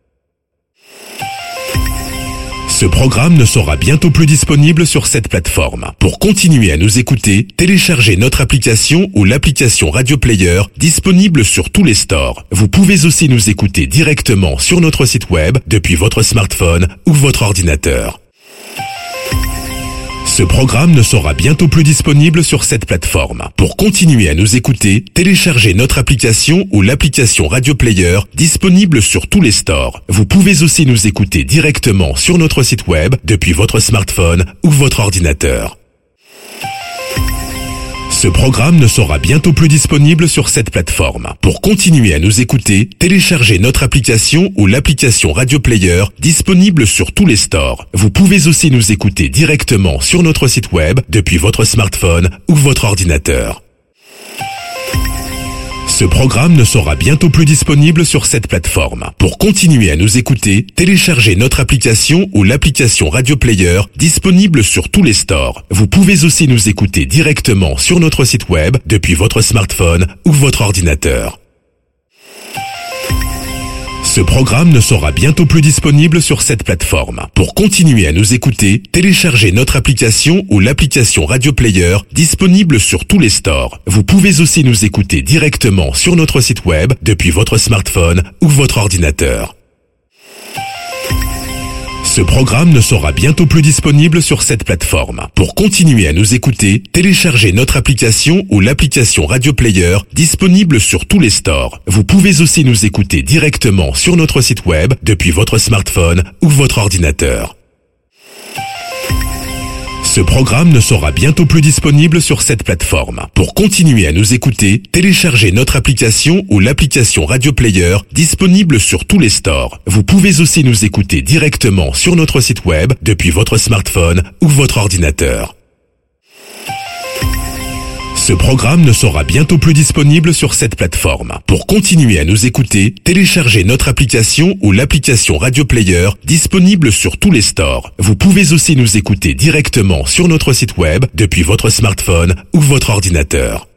Ce programme ne sera bientôt plus disponible sur cette plateforme. Pour continuer à nous écouter, téléchargez notre application ou l'application Radio Player disponible sur tous les stores. Vous pouvez aussi nous écouter directement sur notre site web depuis votre smartphone ou votre ordinateur. Ce programme ne sera bientôt plus disponible sur cette plateforme. Pour continuer à nous écouter, téléchargez notre application ou l'application Radio Player disponible sur tous les stores. Vous pouvez aussi nous écouter directement sur notre site web depuis votre smartphone ou votre ordinateur. Ce programme ne sera bientôt plus disponible sur cette plateforme. Pour continuer à nous écouter, téléchargez notre application ou l'application Radio Player disponible sur tous les stores. Vous pouvez aussi nous écouter directement sur notre site web depuis votre smartphone ou votre ordinateur. Ce programme ne sera bientôt plus disponible sur cette plateforme. Pour continuer à nous écouter, téléchargez notre application ou l'application Radio Player disponible sur tous les stores. Vous pouvez aussi nous écouter directement sur notre site web depuis votre smartphone ou votre ordinateur. Ce programme ne sera bientôt plus disponible sur cette plateforme. Pour continuer à nous écouter, téléchargez notre application ou l'application Radio Player disponible sur tous les stores. Vous pouvez aussi nous écouter directement sur notre site web depuis votre smartphone ou votre ordinateur. Ce programme ne sera bientôt plus disponible sur cette plateforme. Pour continuer à nous écouter, téléchargez notre application ou l'application Radio Player disponible sur tous les stores. Vous pouvez aussi nous écouter directement sur notre site web depuis votre smartphone ou votre ordinateur. Ce programme ne sera bientôt plus disponible sur cette plateforme. Pour continuer à nous écouter, téléchargez notre application ou l'application Radio Player disponible sur tous les stores. Vous pouvez aussi nous écouter directement sur notre site web depuis votre smartphone ou votre ordinateur. Ce programme ne sera bientôt plus disponible sur cette plateforme. Pour continuer à nous écouter, téléchargez notre application ou l'application Radio Player disponible sur tous les stores. Vous pouvez aussi nous écouter directement sur notre site web depuis votre smartphone ou votre ordinateur.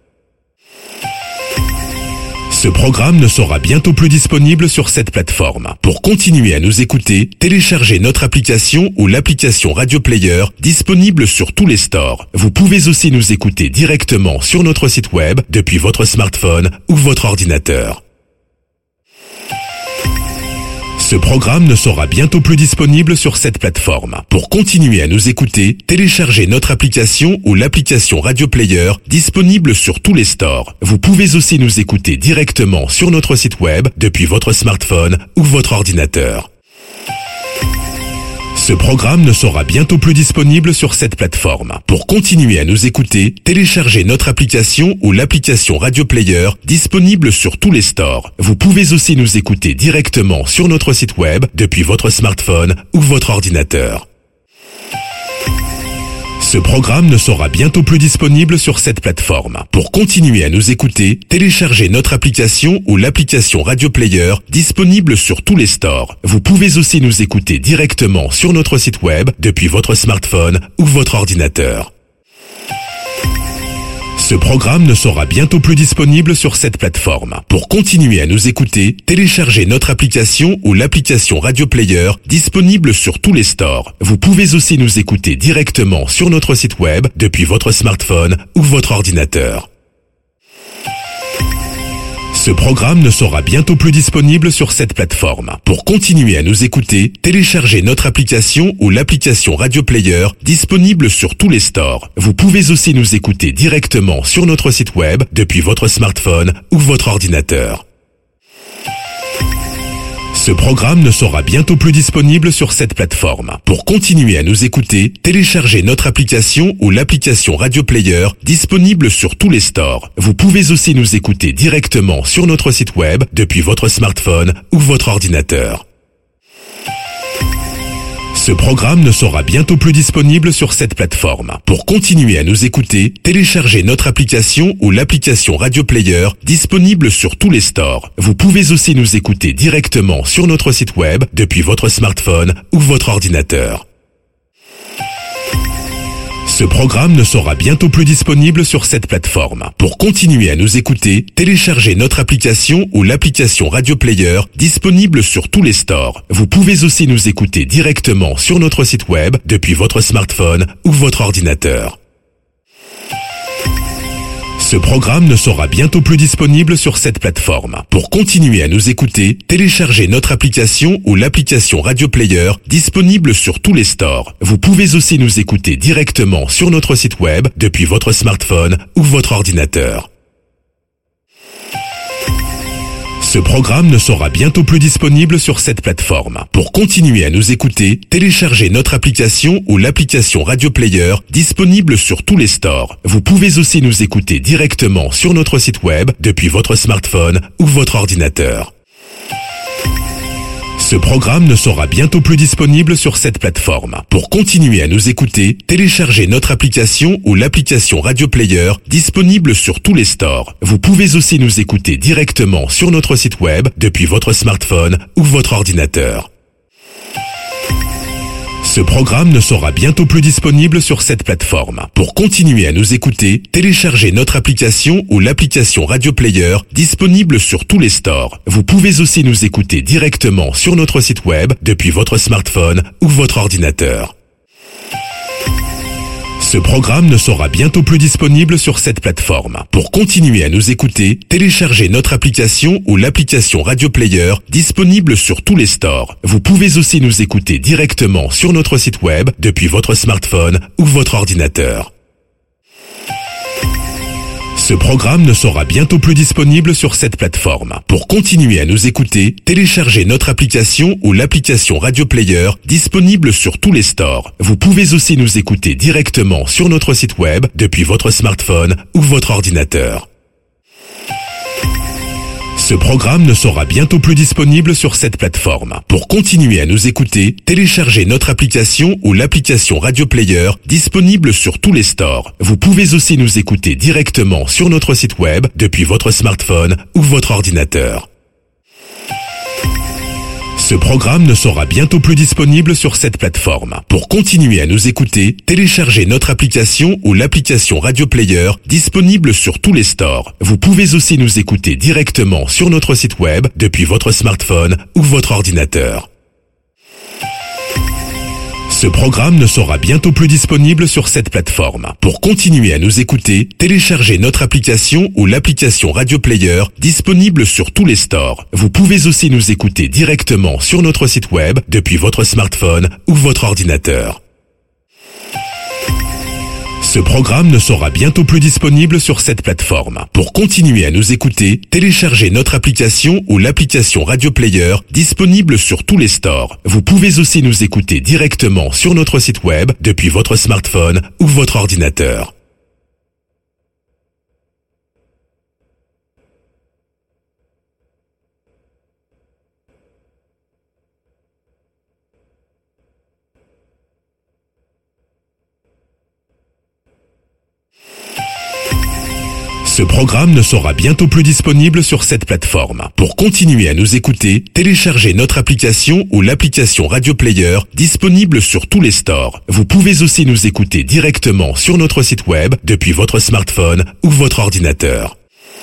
Ce programme ne sera bientôt plus disponible sur cette plateforme. Pour continuer à nous écouter, téléchargez notre application ou l'application Radio Player disponible sur tous les stores. Vous pouvez aussi nous écouter directement sur notre site web depuis votre smartphone ou votre ordinateur. Ce programme ne sera bientôt plus disponible sur cette plateforme. Pour continuer à nous écouter, téléchargez notre application ou l'application Radio Player disponible sur tous les stores. Vous pouvez aussi nous écouter directement sur notre site web depuis votre smartphone ou votre ordinateur. Ce programme ne sera bientôt plus disponible sur cette plateforme. Pour continuer à nous écouter, téléchargez notre application ou l'application Radio Player disponible sur tous les stores. Vous pouvez aussi nous écouter directement sur notre site web depuis votre smartphone ou votre ordinateur. Ce programme ne sera bientôt plus disponible sur cette plateforme. Pour continuer à nous écouter, téléchargez notre application ou l'application Radio Player disponible sur tous les stores. Vous pouvez aussi nous écouter directement sur notre site web depuis votre smartphone ou votre ordinateur. Ce programme ne sera bientôt plus disponible sur cette plateforme. Pour continuer à nous écouter, téléchargez notre application ou l'application Radio Player disponible sur tous les stores. Vous pouvez aussi nous écouter directement sur notre site web depuis votre smartphone ou votre ordinateur. Ce programme ne sera bientôt plus disponible sur cette plateforme. Pour continuer à nous écouter, téléchargez notre application ou l'application Radio Player disponible sur tous les stores. Vous pouvez aussi nous écouter directement sur notre site web depuis votre smartphone ou votre ordinateur. Ce programme ne sera bientôt plus disponible sur cette plateforme. Pour continuer à nous écouter, téléchargez notre application ou l'application Radio Player disponible sur tous les stores. Vous pouvez aussi nous écouter directement sur notre site web depuis votre smartphone ou votre ordinateur. Ce programme ne sera bientôt plus disponible sur cette plateforme. Pour continuer à nous écouter, téléchargez notre application ou l'application Radio Player disponible sur tous les stores. Vous pouvez aussi nous écouter directement sur notre site web depuis votre smartphone ou votre ordinateur. Ce programme ne sera bientôt plus disponible sur cette plateforme. Pour continuer à nous écouter, téléchargez notre application ou l'application Radio Player disponible sur tous les stores. Vous pouvez aussi nous écouter directement sur notre site web depuis votre smartphone ou votre ordinateur. Ce programme ne sera bientôt plus disponible sur cette plateforme. Pour continuer à nous écouter, téléchargez notre application ou l'application Radio Player disponible sur tous les stores. Vous pouvez aussi nous écouter directement sur notre site web depuis votre smartphone ou votre ordinateur. Ce programme ne sera bientôt plus disponible sur cette plateforme. Pour continuer à nous écouter, téléchargez notre application ou l'application Radio Player disponible sur tous les stores. Vous pouvez aussi nous écouter directement sur notre site web depuis votre smartphone ou votre ordinateur. Ce programme ne sera bientôt plus disponible sur cette plateforme. Pour continuer à nous écouter, téléchargez notre application ou l'application Radio Player disponible sur tous les stores. Vous pouvez aussi nous écouter directement sur notre site web depuis votre smartphone ou votre ordinateur. Ce programme ne sera bientôt plus disponible sur cette plateforme. Pour continuer à nous écouter, téléchargez notre application ou l'application Radio Player disponible sur tous les stores. Vous pouvez aussi nous écouter directement sur notre site web depuis votre smartphone ou votre ordinateur. Ce programme ne sera bientôt plus disponible sur cette plateforme. Pour continuer à nous écouter, téléchargez notre application ou l'application Radio Player disponible sur tous les stores. Vous pouvez aussi nous écouter directement sur notre site web depuis votre smartphone ou votre ordinateur. Ce programme ne sera bientôt plus disponible sur cette plateforme. Pour continuer à nous écouter, téléchargez notre application ou l'application Radio Player disponible sur tous les stores. Vous pouvez aussi nous écouter directement sur notre site web depuis votre smartphone ou votre ordinateur. Ce programme ne sera bientôt plus disponible sur cette plateforme. Pour continuer à nous écouter, téléchargez notre application ou l'application Radio Player disponible sur tous les stores. Vous pouvez aussi nous écouter directement sur notre site web depuis votre smartphone ou votre ordinateur. Ce programme ne sera bientôt plus disponible sur cette plateforme. Pour continuer à nous écouter, téléchargez notre application ou l'application Radio Player disponible sur tous les stores. Vous pouvez aussi nous écouter directement sur notre site web depuis votre smartphone ou votre ordinateur. Ce programme ne sera bientôt plus disponible sur cette plateforme. Pour continuer à nous écouter, téléchargez notre application ou l'application Radio Player disponible sur tous les stores. Vous pouvez aussi nous écouter directement sur notre site web depuis votre smartphone ou votre ordinateur. Ce programme ne sera bientôt plus disponible sur cette plateforme. Pour continuer à nous écouter, téléchargez notre application ou l'application Radio Player disponible sur tous les stores. Vous pouvez aussi nous écouter directement sur notre site web depuis votre smartphone ou votre ordinateur. Ce programme ne sera bientôt plus disponible sur cette plateforme. Pour continuer à nous écouter, téléchargez notre application ou l'application Radio Player disponible sur tous les stores. Vous pouvez aussi nous écouter directement sur notre site web depuis votre smartphone ou votre ordinateur.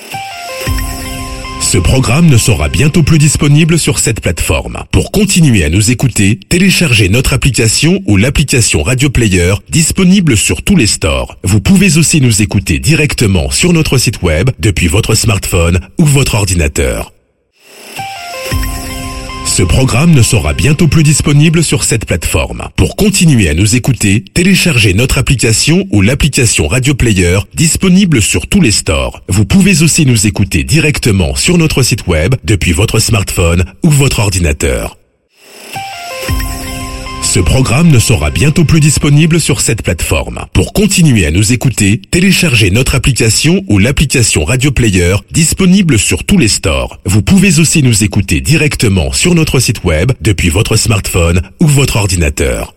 Ce programme ne sera bientôt plus disponible sur cette plateforme. Pour continuer à nous écouter, téléchargez notre application ou l'application Radio Player disponible sur tous les stores. Vous pouvez aussi nous écouter directement sur notre site web depuis votre smartphone ou votre ordinateur. Ce programme ne sera bientôt plus disponible sur cette plateforme. Pour continuer à nous écouter, téléchargez notre application ou l'application Radio Player disponible sur tous les stores. Vous pouvez aussi nous écouter directement sur notre site web depuis votre smartphone ou votre ordinateur. Ce programme ne sera bientôt plus disponible sur cette plateforme. Pour continuer à nous écouter, téléchargez notre application ou l'application Radio Player disponible sur tous les stores. Vous pouvez aussi nous écouter directement sur notre site web depuis votre smartphone ou votre ordinateur.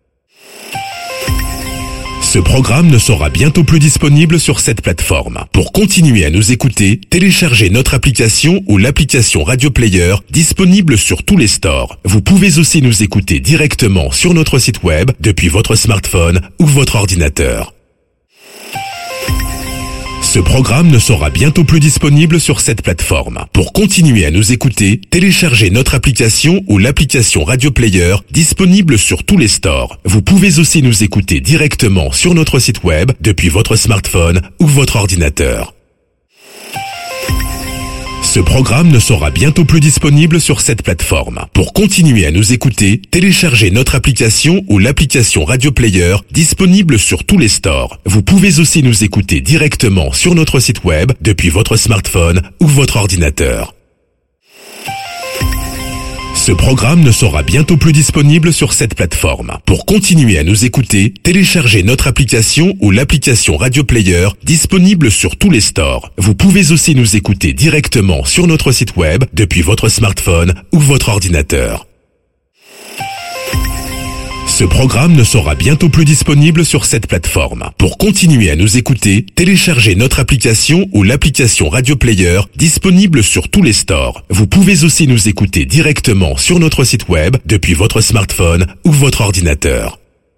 Ce programme ne sera bientôt plus disponible sur cette plateforme. Pour continuer à nous écouter, téléchargez notre application ou l'application Radio Player disponible sur tous les stores. Vous pouvez aussi nous écouter directement sur notre site web depuis votre smartphone ou votre ordinateur. Ce programme ne sera bientôt plus disponible sur cette plateforme. Pour continuer à nous écouter, téléchargez notre application ou l'application Radio Player disponible sur tous les stores. Vous pouvez aussi nous écouter directement sur notre site web depuis votre smartphone ou votre ordinateur. Ce programme ne sera bientôt plus disponible sur cette plateforme. Pour continuer à nous écouter, téléchargez notre application ou l'application Radio Player disponible sur tous les stores. Vous pouvez aussi nous écouter directement sur notre site web depuis votre smartphone ou votre ordinateur. Ce programme ne sera bientôt plus disponible sur cette plateforme. Pour continuer à nous écouter, téléchargez notre application ou l'application Radio Player disponible sur tous les stores. Vous pouvez aussi nous écouter directement sur notre site web depuis votre smartphone ou votre ordinateur. Ce programme ne sera bientôt plus disponible sur cette plateforme. Pour continuer à nous écouter, téléchargez notre application ou l'application Radio Player disponible sur tous les stores. Vous pouvez aussi nous écouter directement sur notre site web depuis votre smartphone ou votre ordinateur.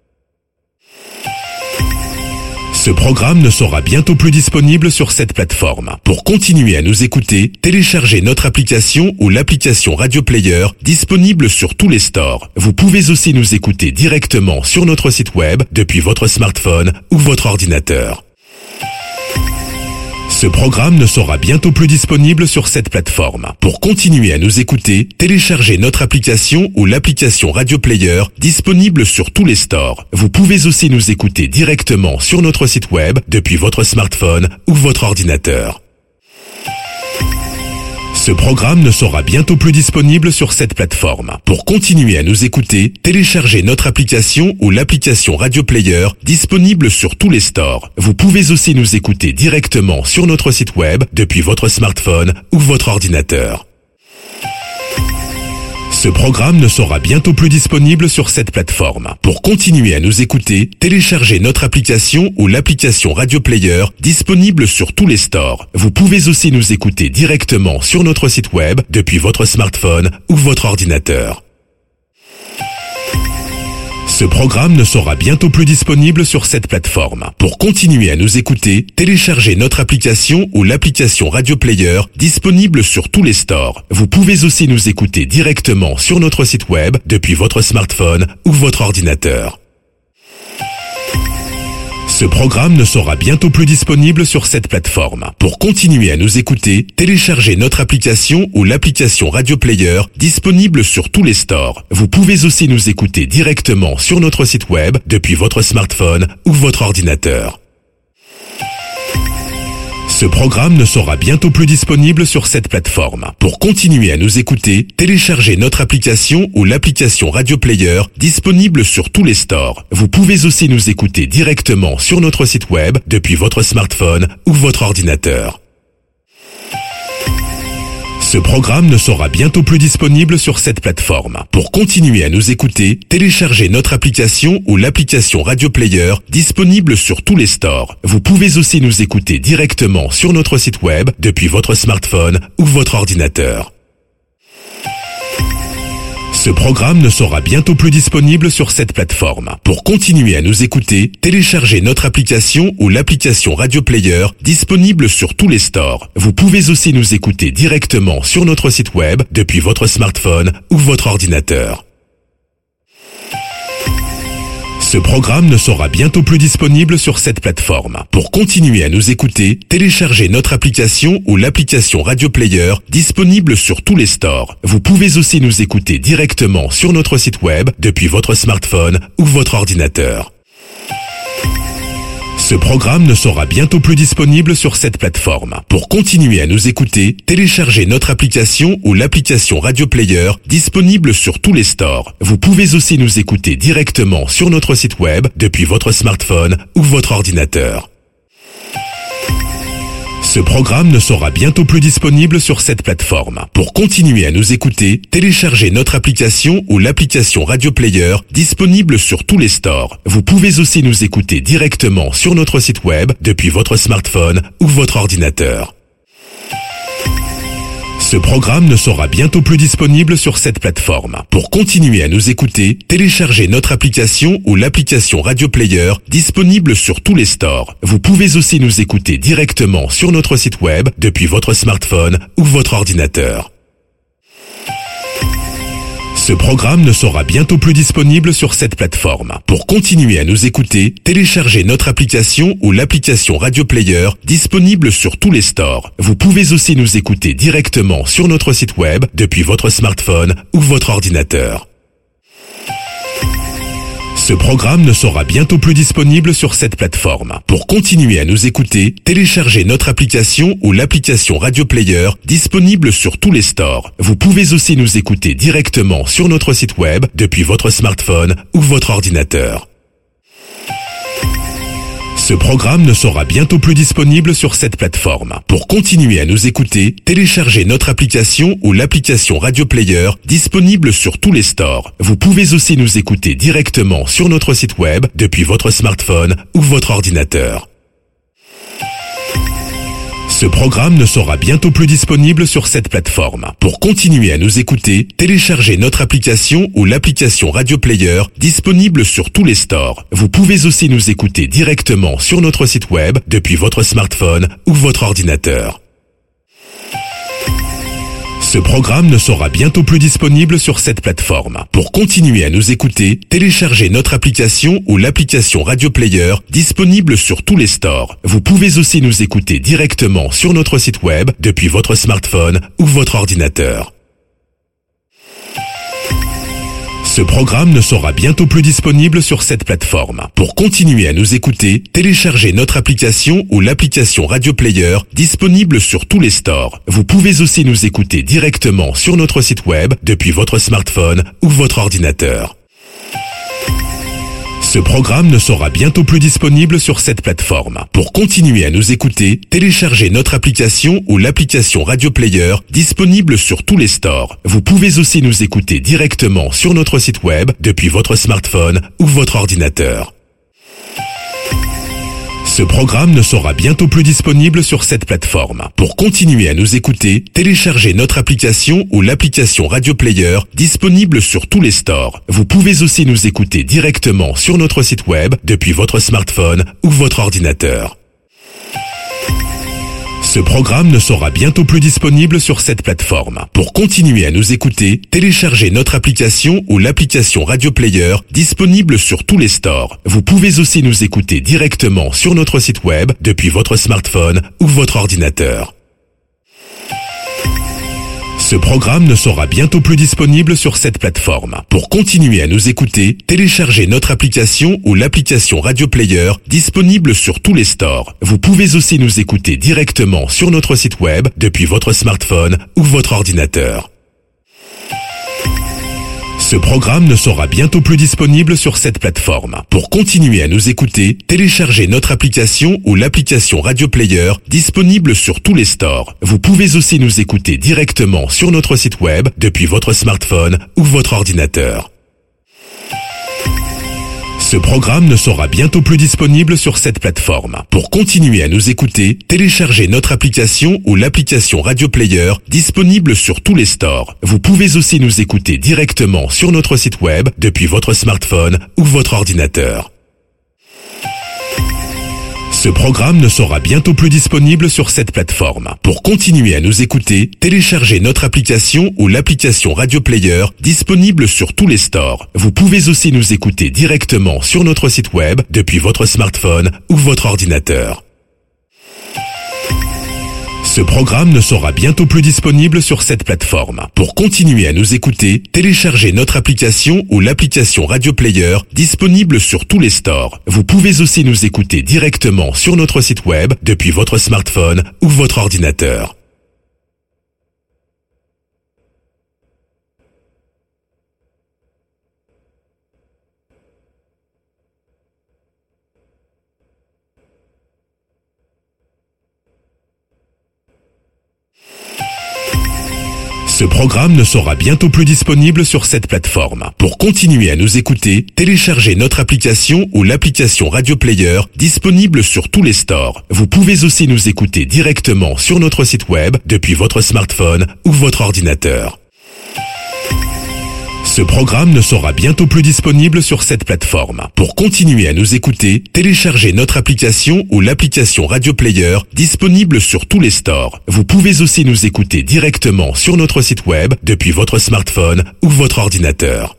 Ce programme ne sera bientôt plus disponible sur cette plateforme. Pour continuer à nous écouter, téléchargez notre application ou l'application Radio Player disponible sur tous les stores. Vous pouvez aussi nous écouter directement sur notre site web depuis votre smartphone ou votre ordinateur. Ce programme ne sera bientôt plus disponible sur cette plateforme. Pour continuer à nous écouter, téléchargez notre application ou l'application Radio Player disponible sur tous les stores. Vous pouvez aussi nous écouter directement sur notre site web depuis votre smartphone ou votre ordinateur. Ce programme ne sera bientôt plus disponible sur cette plateforme. Pour continuer à nous écouter, téléchargez notre application ou l'application Radio Player disponible sur tous les stores. Vous pouvez aussi nous écouter directement sur notre site web depuis votre smartphone ou votre ordinateur. Ce programme ne sera bientôt plus disponible sur cette plateforme. Pour continuer à nous écouter, téléchargez notre application ou l'application Radio Player disponible sur tous les stores. Vous pouvez aussi nous écouter directement sur notre site web depuis votre smartphone ou votre ordinateur. Ce programme ne sera bientôt plus disponible sur cette plateforme. Pour continuer à nous écouter, téléchargez notre application ou l'application Radio Player disponible sur tous les stores. Vous pouvez aussi nous écouter directement sur notre site web depuis votre smartphone ou votre ordinateur. Ce programme ne sera bientôt plus disponible sur cette plateforme. Pour continuer à nous écouter, téléchargez notre application ou l'application Radio Player disponible sur tous les stores. Vous pouvez aussi nous écouter directement sur notre site web depuis votre smartphone ou votre ordinateur. Ce programme ne sera bientôt plus disponible sur cette plateforme. Pour continuer à nous écouter, téléchargez notre application ou l'application Radio Player disponible sur tous les stores. Vous pouvez aussi nous écouter directement sur notre site web depuis votre smartphone ou votre ordinateur. Ce programme ne sera bientôt plus disponible sur cette plateforme. Pour continuer à nous écouter, téléchargez notre application ou l'application Radio Player disponible sur tous les stores. Vous pouvez aussi nous écouter directement sur notre site web depuis votre smartphone ou votre ordinateur. Ce programme ne sera bientôt plus disponible sur cette plateforme. Pour continuer à nous écouter, téléchargez notre application ou l'application Radio Player disponible sur tous les stores. Vous pouvez aussi nous écouter directement sur notre site web depuis votre smartphone ou votre ordinateur. Ce programme ne sera bientôt plus disponible sur cette plateforme. Pour continuer à nous écouter, téléchargez notre application ou l'application Radio Player disponible sur tous les stores. Vous pouvez aussi nous écouter directement sur notre site web depuis votre smartphone ou votre ordinateur. Ce programme ne sera bientôt plus disponible sur cette plateforme. Pour continuer à nous écouter, téléchargez notre application ou l'application Radio Player disponible sur tous les stores. Vous pouvez aussi nous écouter directement sur notre site web depuis votre smartphone ou votre ordinateur. Ce programme ne sera bientôt plus disponible sur cette plateforme. Pour continuer à nous écouter, téléchargez notre application ou l'application Radio Player disponible sur tous les stores. Vous pouvez aussi nous écouter directement sur notre site web depuis votre smartphone ou votre ordinateur. Ce programme ne sera bientôt plus disponible sur cette plateforme. Pour continuer à nous écouter, téléchargez notre application ou l'application Radio Player disponible sur tous les stores. Vous pouvez aussi nous écouter directement sur notre site web depuis votre smartphone ou votre ordinateur. Ce programme ne sera bientôt plus disponible sur cette plateforme. Pour continuer à nous écouter, téléchargez notre application ou l'application Radio Player disponible sur tous les stores. Vous pouvez aussi nous écouter directement sur notre site web depuis votre smartphone ou votre ordinateur. Ce programme ne sera bientôt plus disponible sur cette plateforme. Pour continuer à nous écouter, téléchargez notre application ou l'application Radio Player disponible sur tous les stores. Vous pouvez aussi nous écouter directement sur notre site web depuis votre smartphone ou votre ordinateur. Ce programme ne sera bientôt plus disponible sur cette plateforme. Pour continuer à nous écouter, téléchargez notre application ou l'application Radio Player disponible sur tous les stores. Vous pouvez aussi nous écouter directement sur notre site web depuis votre smartphone ou votre ordinateur. Ce programme ne sera bientôt plus disponible sur cette plateforme. Pour continuer à nous écouter, téléchargez notre application ou l'application Radio Player disponible sur tous les stores. Vous pouvez aussi nous écouter directement sur notre site web depuis votre smartphone ou votre ordinateur. Ce programme ne sera bientôt plus disponible sur cette plateforme. Pour continuer à nous écouter, téléchargez notre application ou l'application Radio Player disponible sur tous les stores. Vous pouvez aussi nous écouter directement sur notre site web depuis votre smartphone ou votre ordinateur. Ce programme ne sera bientôt plus disponible sur cette plateforme. Pour continuer à nous écouter, téléchargez notre application ou l'application Radio Player disponible sur tous les stores. Vous pouvez aussi nous écouter directement sur notre site web depuis votre smartphone ou votre ordinateur. Ce programme ne sera bientôt plus disponible sur cette plateforme. Pour continuer à nous écouter, téléchargez notre application ou l'application Radio Player disponible sur tous les stores. Vous pouvez aussi nous écouter directement sur notre site web depuis votre smartphone ou votre ordinateur. Ce programme ne sera bientôt plus disponible sur cette plateforme. Pour continuer à nous écouter, téléchargez notre application ou l'application Radio Player disponible sur tous les stores. Vous pouvez aussi nous écouter directement sur notre site web depuis votre smartphone ou votre ordinateur. Ce programme ne sera bientôt plus disponible sur cette plateforme. Pour continuer à nous écouter, téléchargez notre application ou l'application Radio Player disponible sur tous les stores. Vous pouvez aussi nous écouter directement sur notre site web depuis votre smartphone ou votre ordinateur. Ce programme ne sera bientôt plus disponible sur cette plateforme. Pour continuer à nous écouter, téléchargez notre application ou l'application Radio Player disponible sur tous les stores. Vous pouvez aussi nous écouter directement sur notre site web depuis votre smartphone ou votre ordinateur. Ce programme ne sera bientôt plus disponible sur cette plateforme. Pour continuer à nous écouter, téléchargez notre application ou l'application Radio Player disponible sur tous les stores. Vous pouvez aussi nous écouter directement sur notre site web depuis votre smartphone ou votre ordinateur. Ce programme ne sera bientôt plus disponible sur cette plateforme. Pour continuer à nous écouter, téléchargez notre application ou l'application Radio Player disponible sur tous les stores. Vous pouvez aussi nous écouter directement sur notre site web depuis votre smartphone ou votre ordinateur. Ce programme ne sera bientôt plus disponible sur cette plateforme. Pour continuer à nous écouter, téléchargez notre application ou l'application Radio Player disponible sur tous les stores. Vous pouvez aussi nous écouter directement sur notre site web depuis votre smartphone ou votre ordinateur. Ce programme ne sera bientôt plus disponible sur cette plateforme. Pour continuer à nous écouter, téléchargez notre application ou l'application Radio Player disponible sur tous les stores. Vous pouvez aussi nous écouter directement sur notre site web depuis votre smartphone ou votre ordinateur. Ce programme ne sera bientôt plus disponible sur cette plateforme. Pour continuer à nous écouter, téléchargez notre application ou l'application Radio Player disponible sur tous les stores. Vous pouvez aussi nous écouter directement sur notre site web depuis votre smartphone ou votre ordinateur. Ce programme ne sera bientôt plus disponible sur cette plateforme. Pour continuer à nous écouter, téléchargez notre application ou l'application Radio Player disponible sur tous les stores. Vous pouvez aussi nous écouter directement sur notre site web depuis votre smartphone ou votre ordinateur.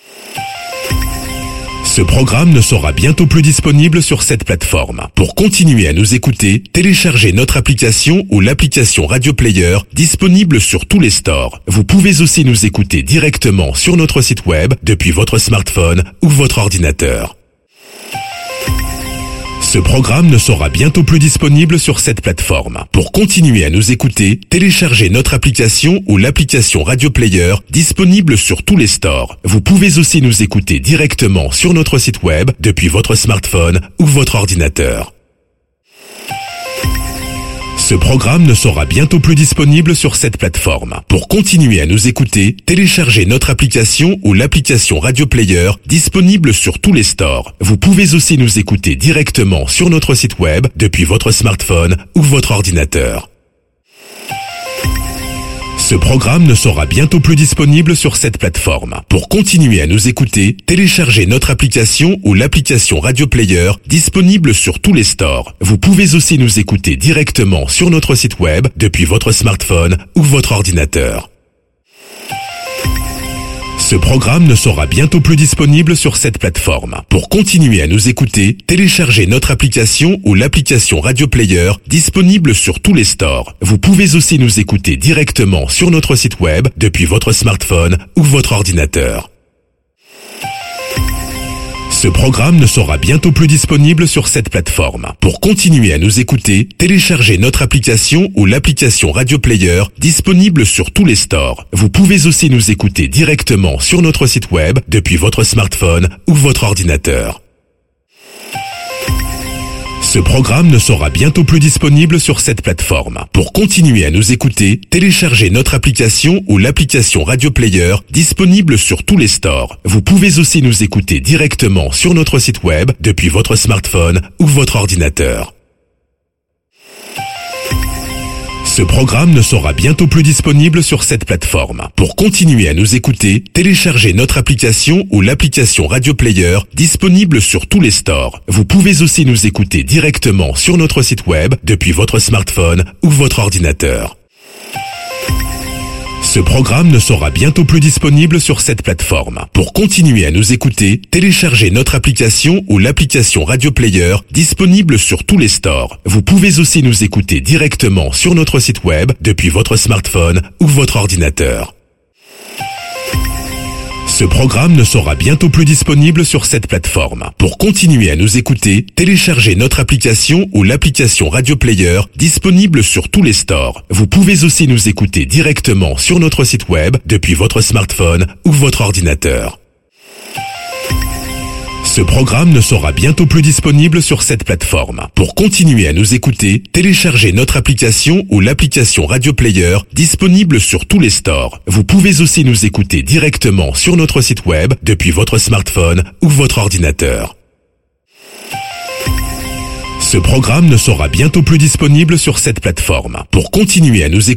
Ce programme ne sera bientôt plus disponible sur cette plateforme. Pour continuer à nous écouter, téléchargez notre application ou l'application Radio Player disponible sur tous les stores. Vous pouvez aussi nous écouter directement sur notre site web depuis votre smartphone ou votre ordinateur. Ce programme ne sera bientôt plus disponible sur cette plateforme. Pour continuer à nous écouter, téléchargez notre application ou l'application Radio Player disponible sur tous les stores. Vous pouvez aussi nous écouter directement sur notre site web depuis votre smartphone ou votre ordinateur. Ce programme ne sera bientôt plus disponible sur cette plateforme. Pour continuer à nous écouter, téléchargez notre application ou l'application Radio Player disponible sur tous les stores. Vous pouvez aussi nous écouter directement sur notre site web depuis votre smartphone ou votre ordinateur. Ce programme ne sera bientôt plus disponible sur cette plateforme. Pour continuer à nous écouter, téléchargez notre application ou l'application Radio Player disponible sur tous les stores. Vous pouvez aussi nous écouter directement sur notre site web depuis votre smartphone ou votre ordinateur. Ce programme ne sera bientôt plus disponible sur cette plateforme. Pour continuer à nous écouter, téléchargez notre application ou l'application Radio Player disponible sur tous les stores. Vous pouvez aussi nous écouter directement sur notre site web depuis votre smartphone ou votre ordinateur. Ce programme ne sera bientôt plus disponible sur cette plateforme. Pour continuer à nous écouter, téléchargez notre application ou l'application Radio Player disponible sur tous les stores. Vous pouvez aussi nous écouter directement sur notre site web depuis votre smartphone ou votre ordinateur. Ce programme ne sera bientôt plus disponible sur cette plateforme. Pour continuer à nous écouter, téléchargez notre application ou l'application Radio Player disponible sur tous les stores. Vous pouvez aussi nous écouter directement sur notre site web depuis votre smartphone ou votre ordinateur. Ce programme ne sera bientôt plus disponible sur cette plateforme. Pour continuer à nous écouter, téléchargez notre application ou l'application Radio Player disponible sur tous les stores. Vous pouvez aussi nous écouter directement sur notre site web depuis votre smartphone ou votre ordinateur. Ce programme ne sera bientôt plus disponible sur cette plateforme. Pour continuer à nous écouter, téléchargez notre application ou l'application Radio Player disponible sur tous les stores. Vous pouvez aussi nous écouter directement sur notre site web depuis votre smartphone ou votre ordinateur. Ce programme ne sera bientôt plus disponible sur cette plateforme. Pour continuer à nous écouter, téléchargez notre application ou l'application Radio Player disponible sur tous les stores. Vous pouvez aussi nous écouter directement sur notre site web depuis votre smartphone ou votre ordinateur. Ce programme ne sera bientôt plus disponible sur cette plateforme. Pour continuer à nous écouter, téléchargez notre application ou l'application Radio Player disponible sur tous les stores. Vous pouvez aussi nous écouter directement sur notre site web depuis votre smartphone ou votre ordinateur. Ce programme ne sera bientôt plus disponible sur cette plateforme. Pour continuer à nous écouter,